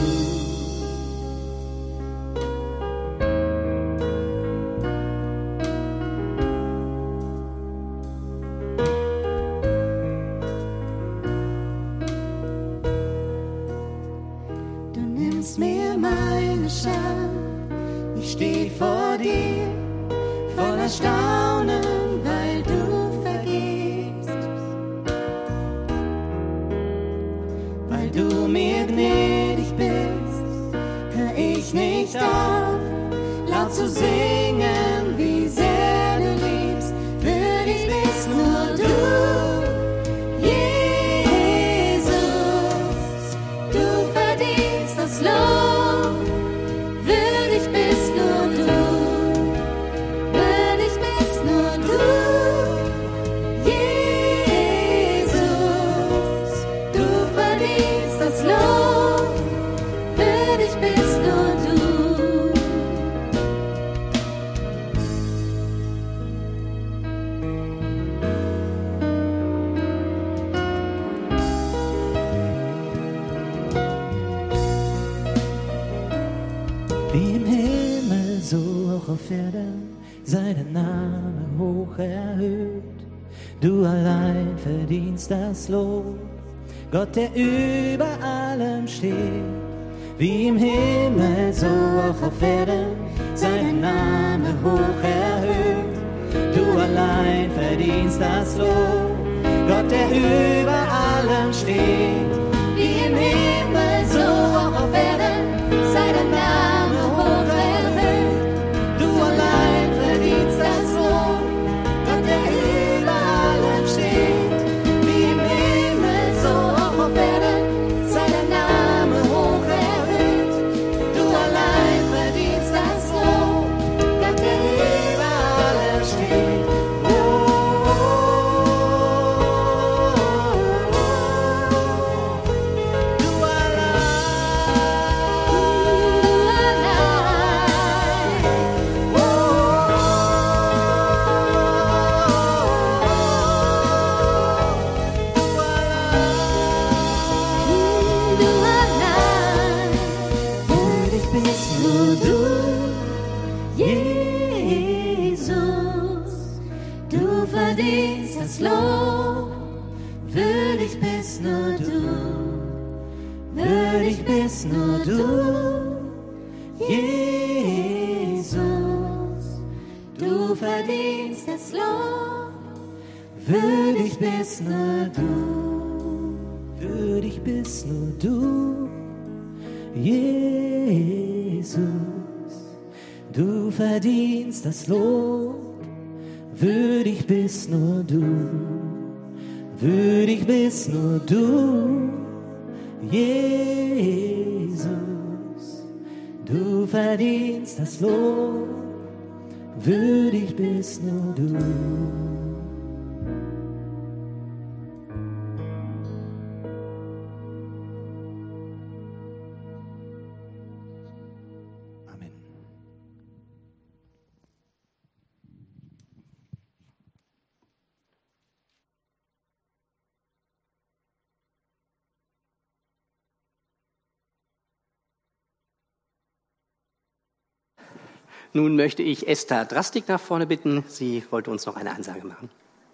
Mir meine Scham, ich steh vor dir, voller Staunen, weil du vergibst, weil du mir gnädig bist, hör ich nicht auf, laut zu singen, wie sehr du liebst, würdig bist nur du. Wie im Himmel, so auch auf Erden, sei dein Name hoch erhöht. Du allein verdienst das Lob, Gott, der über allem steht. Wie im Himmel, so auch auf Erden, sei dein Name hoch erhöht. Du allein verdienst das Lob, Gott, der über allem steht. Wie im Himmel, so auch auf Erden, sei dein Name hoch erhöht. Du allein verdienst das Lob, Gott, der über allem steht. Wie im Himmel, so auch auf Erden, sei dein Name hoch erhöht. Du allein verdienst das Lob, Gott, der über allem steht. Würdig bist nur du, würdig bist nur du, Jesus. Du verdienst das Lob, würdig bist nur du, würdig bist nur du, Jesus. Du verdienst das Lob, würdig bist nur du, würdig bist nur du, Jesus. Du verdienst das Lob, würdig bist nur du. Nun möchte ich Esther Drastik nach vorne bitten. Sie wollte uns noch eine Ansage machen.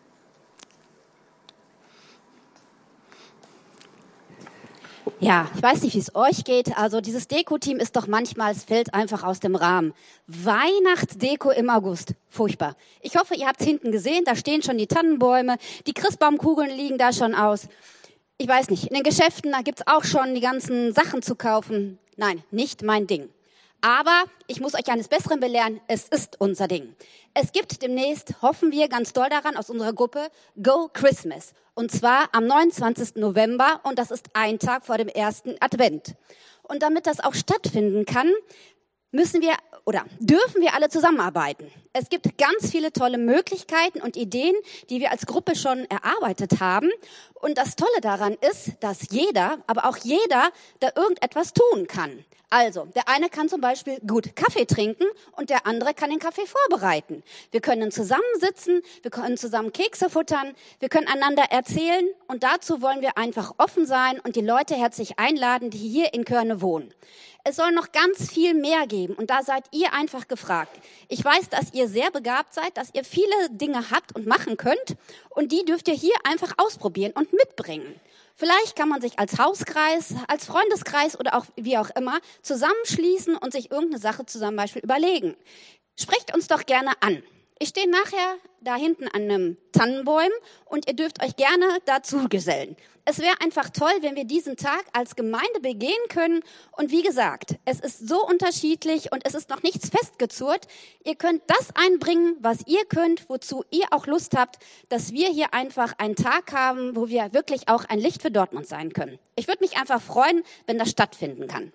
Ja, ich weiß nicht, wie es euch geht. Also dieses Deko-Team ist doch manchmal, es fällt einfach aus dem Rahmen. Weihnachtsdeko im August. Furchtbar. Ich hoffe, ihr habt es hinten gesehen, da stehen schon die Tannenbäume, die Christbaumkugeln liegen da schon aus. Ich weiß nicht, in den Geschäften, da gibt's auch schon die ganzen Sachen zu kaufen. Nein, nicht mein Ding. Aber ich muss euch eines Besseren belehren, es ist unser Ding. Es gibt demnächst, hoffen wir ganz doll daran, aus unserer Gruppe Go Christmas. Und zwar am 29. November und das ist ein Tag vor dem ersten Advent. Und damit das auch stattfinden kann, müssen wir oder dürfen wir alle zusammenarbeiten. Es gibt ganz viele tolle Möglichkeiten und Ideen, die wir als Gruppe schon erarbeitet haben. Und das Tolle daran ist, dass jeder, aber auch jeder, da irgendetwas tun kann. Also, der eine kann zum Beispiel gut Kaffee trinken und der andere kann den Kaffee vorbereiten. Wir können zusammensitzen, wir können zusammen Kekse futtern, wir können einander erzählen und dazu wollen wir einfach offen sein und die Leute herzlich einladen, die hier in Körne wohnen. Es soll noch ganz viel mehr geben und da seid ihr einfach gefragt. Ich weiß, dass ihr sehr begabt seid, dass ihr viele Dinge habt und machen könnt und die dürft ihr hier einfach ausprobieren und mitbringen. Vielleicht kann man sich als Hauskreis, als Freundeskreis oder auch wie auch immer zusammenschließen und sich irgendeine Sache zum Beispiel überlegen. Sprecht uns doch gerne an. Ich stehe nachher da hinten an einem Tannenbäum und ihr dürft euch gerne dazu gesellen. Es wäre einfach toll, wenn wir diesen Tag als Gemeinde begehen können. Und wie gesagt, es ist so unterschiedlich und es ist noch nichts festgezurrt. Ihr könnt das einbringen, was ihr könnt, wozu ihr auch Lust habt, dass wir hier einfach einen Tag haben, wo wir wirklich auch ein Licht für Dortmund sein können. Ich würde mich einfach freuen, wenn das stattfinden kann.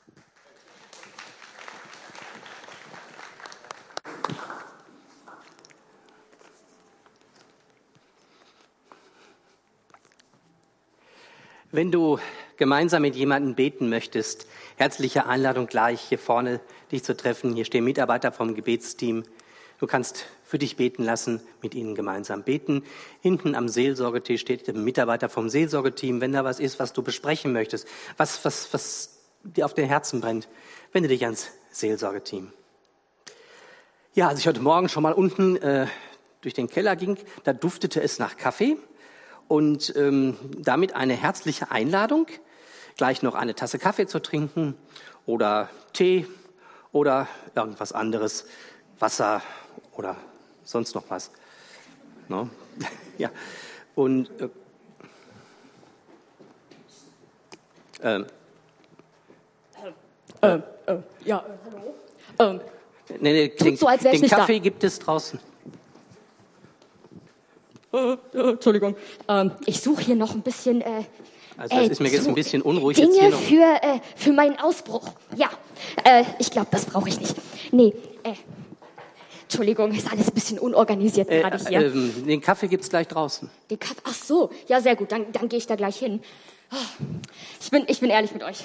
Wenn du gemeinsam mit jemandem beten möchtest, herzliche Einladung gleich hier vorne dich zu treffen. Hier stehen Mitarbeiter vom Gebetsteam. Du kannst für dich beten lassen, mit ihnen gemeinsam beten. Hinten am Seelsorgetisch steht ein Mitarbeiter vom Seelsorgeteam. Wenn da was ist, was du besprechen möchtest, was dir auf den Herzen brennt, wende dich ans Seelsorgeteam. Ja, als ich heute Morgen schon mal unten durch den Keller ging, da duftete es nach Kaffee. Und damit eine herzliche Einladung, gleich noch eine Tasse Kaffee zu trinken oder Tee oder irgendwas anderes, Wasser oder sonst noch was. No? Ja. Und ja, hallo. Den so, als wär ich den nicht Kaffee da. gibt es draußen. Entschuldigung. Ich suche hier noch ein bisschen Also das ist mir jetzt ein bisschen unruhig. Dinge jetzt hier noch. für meinen Ausbruch. Ja, ich glaube, das brauche ich nicht. Nee, Entschuldigung, ist alles ein bisschen unorganisiert gerade hier. Den Kaffee gibt's gleich draußen. Den Kaffee, ach so, ja, sehr gut, dann gehe ich da gleich hin. Ich bin ehrlich mit euch.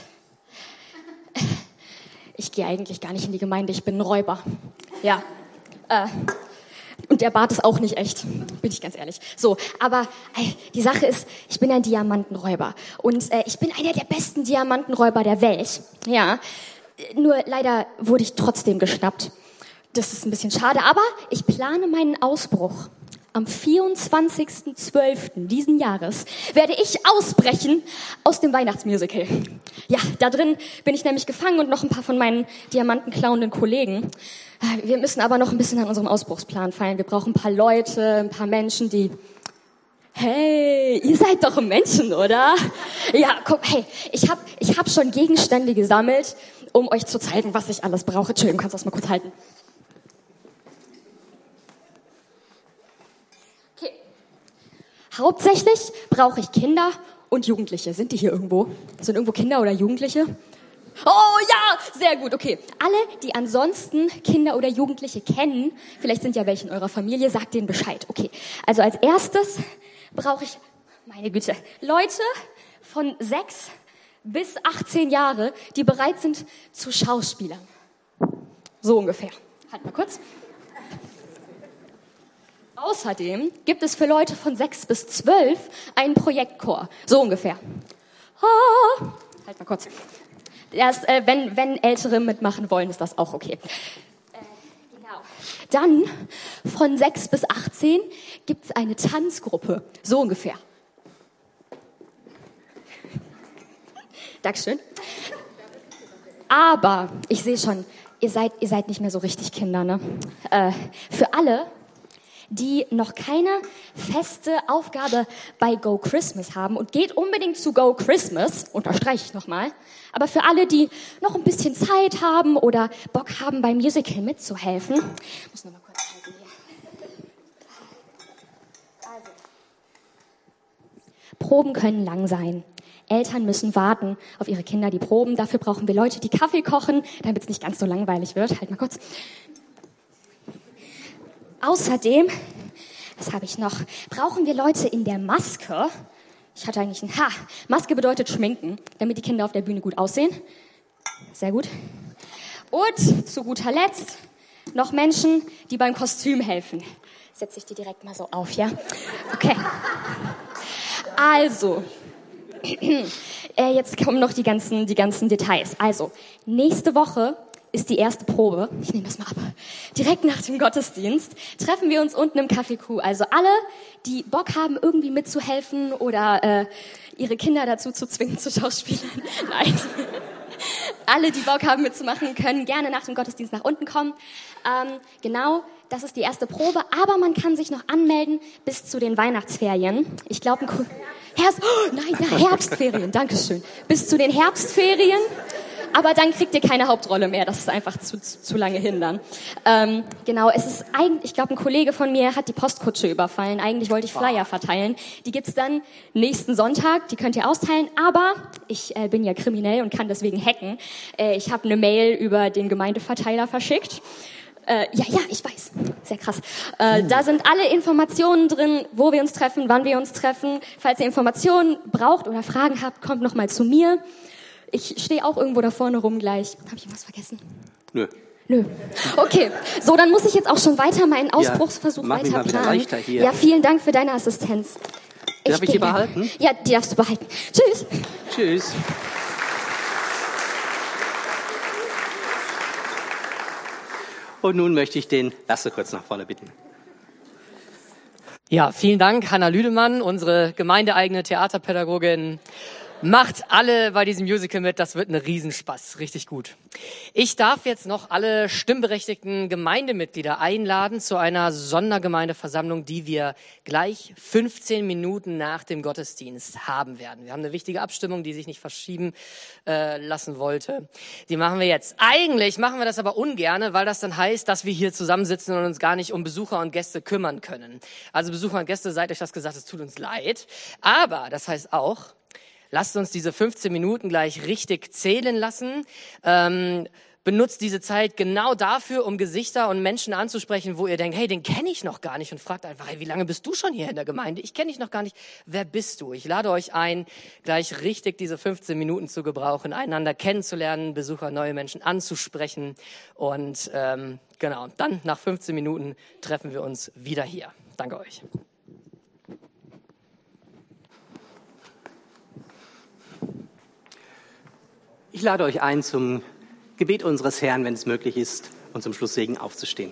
Ich gehe eigentlich gar nicht in die Gemeinde, ich bin ein Räuber. Ja, und der Bart ist auch nicht echt, bin ich ganz ehrlich. So, aber die Sache ist, ich bin ein Diamantenräuber. Und ich bin einer der besten Diamantenräuber der Welt. Ja, nur leider wurde ich trotzdem geschnappt. Das ist ein bisschen schade, aber ich plane meinen Ausbruch. Am 24.12. diesen Jahres werde ich ausbrechen aus dem Weihnachtsmusical. Ja, da drin bin ich nämlich gefangen und noch ein paar von meinen diamantenklauenden Kollegen. Wir müssen aber noch ein bisschen an unserem Ausbruchsplan feilen. Wir brauchen ein paar Leute, ein paar Menschen, die... Hey, ihr seid doch Menschen, oder? Ja, guck, hey, ich hab schon Gegenstände gesammelt, um euch zu zeigen, was ich alles brauche. Entschuldigung, kannst du das mal kurz halten? Okay. Hauptsächlich brauche ich Kinder und Jugendliche. Sind die hier irgendwo? Sind irgendwo Kinder oder Jugendliche? Oh ja, sehr gut, okay. Alle, die ansonsten Kinder oder Jugendliche kennen, vielleicht sind ja welche in eurer Familie, sagt denen Bescheid. Okay, also als erstes brauche ich, meine Güte, Leute von 6 bis 18 Jahre, die bereit sind zu Schauspielern. So ungefähr. Halt mal kurz. Außerdem gibt es für Leute von 6 bis 12 einen Projektchor. So ungefähr. Halt mal kurz. Das, wenn Ältere mitmachen wollen, ist das auch okay. Dann von 6 bis 18 gibt es eine Tanzgruppe, so ungefähr. Dankeschön. Aber ich sehe schon, ihr seid nicht mehr so richtig Kinder, ne? Für alle, die noch keine feste Aufgabe bei Go Christmas haben und geht unbedingt zu Go Christmas, unterstreiche ich nochmal, aber für alle, die noch ein bisschen Zeit haben oder Bock haben, beim Musical mitzuhelfen, ich muss noch mal kurz halten hier. Also, Proben können lang sein. Eltern müssen warten auf ihre Kinder, die proben. Dafür brauchen wir Leute, die Kaffee kochen, damit es nicht ganz so langweilig wird. Halt mal kurz. Außerdem, was habe ich noch? Brauchen wir Leute in der Maske. Ich hatte eigentlich Maske bedeutet schminken, damit die Kinder auf der Bühne gut aussehen. Sehr gut. Und zu guter Letzt noch Menschen, die beim Kostüm helfen. Setze ich die direkt mal so auf, ja? Okay. Also, jetzt kommen noch die ganzen Details. Also, nächste Woche ist die erste Probe. Ich nehme das mal ab. Direkt nach dem Gottesdienst treffen wir uns unten im Café Q. Also alle, die Bock haben, irgendwie mitzuhelfen oder ihre Kinder dazu zu zwingen, zu Schauspielern. Nein. Alle, die Bock haben mitzumachen, können gerne nach dem Gottesdienst nach unten kommen. Genau, das ist die erste Probe. Aber man kann sich noch anmelden bis zu den Weihnachtsferien. Ich glaube, Herbstferien, Dankeschön. Bis zu den Herbstferien. Aber dann kriegt ihr keine Hauptrolle mehr. Das ist einfach zu lange hindern. Genau, es ist eigentlich, ich glaube, ein Kollege von mir hat die Postkutsche überfallen. Eigentlich wollte ich Flyer verteilen. Die gibt's dann nächsten Sonntag. Die könnt ihr austeilen. Aber ich bin ja kriminell und kann deswegen hacken. Ich habe eine Mail über den Gemeindeverteiler verschickt. Ja, ich weiß. Sehr krass. Da sind alle Informationen drin, wo wir uns treffen, wann wir uns treffen. Falls ihr Informationen braucht oder Fragen habt, kommt noch mal zu mir. Ich stehe auch irgendwo da vorne rum gleich. Habe ich was vergessen? Nö. Okay, so, dann muss ich jetzt auch schon weiter meinen Ausbruchsversuch weiter planen. Leichter hier. Ja, vielen Dank für deine Assistenz. Darf ich die behalten? Ja, die darfst du behalten. Tschüss. Tschüss. Und nun möchte ich den Lasse kurz nach vorne bitten. Ja, vielen Dank, Hanna Lüdemann, unsere gemeindeeigene Theaterpädagogin. Macht alle bei diesem Musical mit, das wird ein Riesenspaß, richtig gut. Ich darf jetzt noch alle stimmberechtigten Gemeindemitglieder einladen zu einer Sondergemeindeversammlung, die wir gleich 15 Minuten nach dem Gottesdienst haben werden. Wir haben eine wichtige Abstimmung, die sich nicht verschieben lassen wollte. Die machen wir jetzt. Eigentlich machen wir das aber ungerne, weil das dann heißt, dass wir hier zusammensitzen und uns gar nicht um Besucher und Gäste kümmern können. Also Besucher und Gäste, seid euch das gesagt, es tut uns leid. Aber das heißt auch, lasst uns diese 15 Minuten gleich richtig zählen lassen. Benutzt diese Zeit genau dafür, um Gesichter und Menschen anzusprechen, wo ihr denkt, hey, den kenne ich noch gar nicht. Und fragt einfach, hey, wie lange bist du schon hier in der Gemeinde? Ich kenne dich noch gar nicht. Wer bist du? Ich lade euch ein, gleich richtig diese 15 Minuten zu gebrauchen, einander kennenzulernen, Besucher, neue Menschen anzusprechen. Und genau, dann nach 15 Minuten treffen wir uns wieder hier. Danke euch. Ich lade euch ein, zum Gebet unseres Herrn, wenn es möglich ist, und zum Schlusssegen aufzustehen.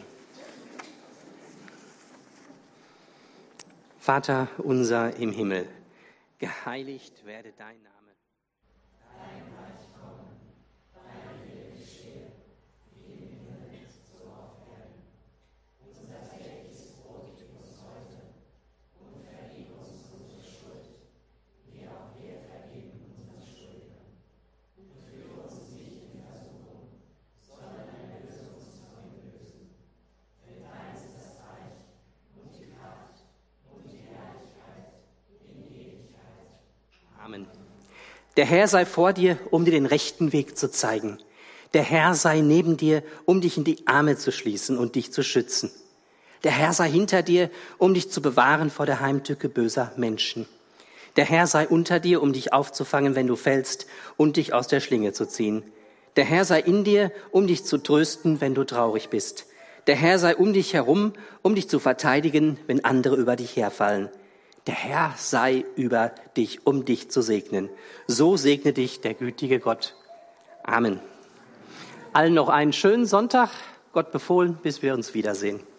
Vater unser im Himmel, geheiligt werde dein Name. Amen. Der Herr sei vor dir, um dir den rechten Weg zu zeigen. Der Herr sei neben dir, um dich in die Arme zu schließen und dich zu schützen. Der Herr sei hinter dir, um dich zu bewahren vor der Heimtücke böser Menschen. Der Herr sei unter dir, um dich aufzufangen, wenn du fällst, und dich aus der Schlinge zu ziehen. Der Herr sei in dir, um dich zu trösten, wenn du traurig bist. Der Herr sei um dich herum, um dich zu verteidigen, wenn andere über dich herfallen. Der Herr sei über dich, um dich zu segnen. So segne dich der gütige Gott. Amen. Allen noch einen schönen Sonntag. Gott befohlen, bis wir uns wiedersehen.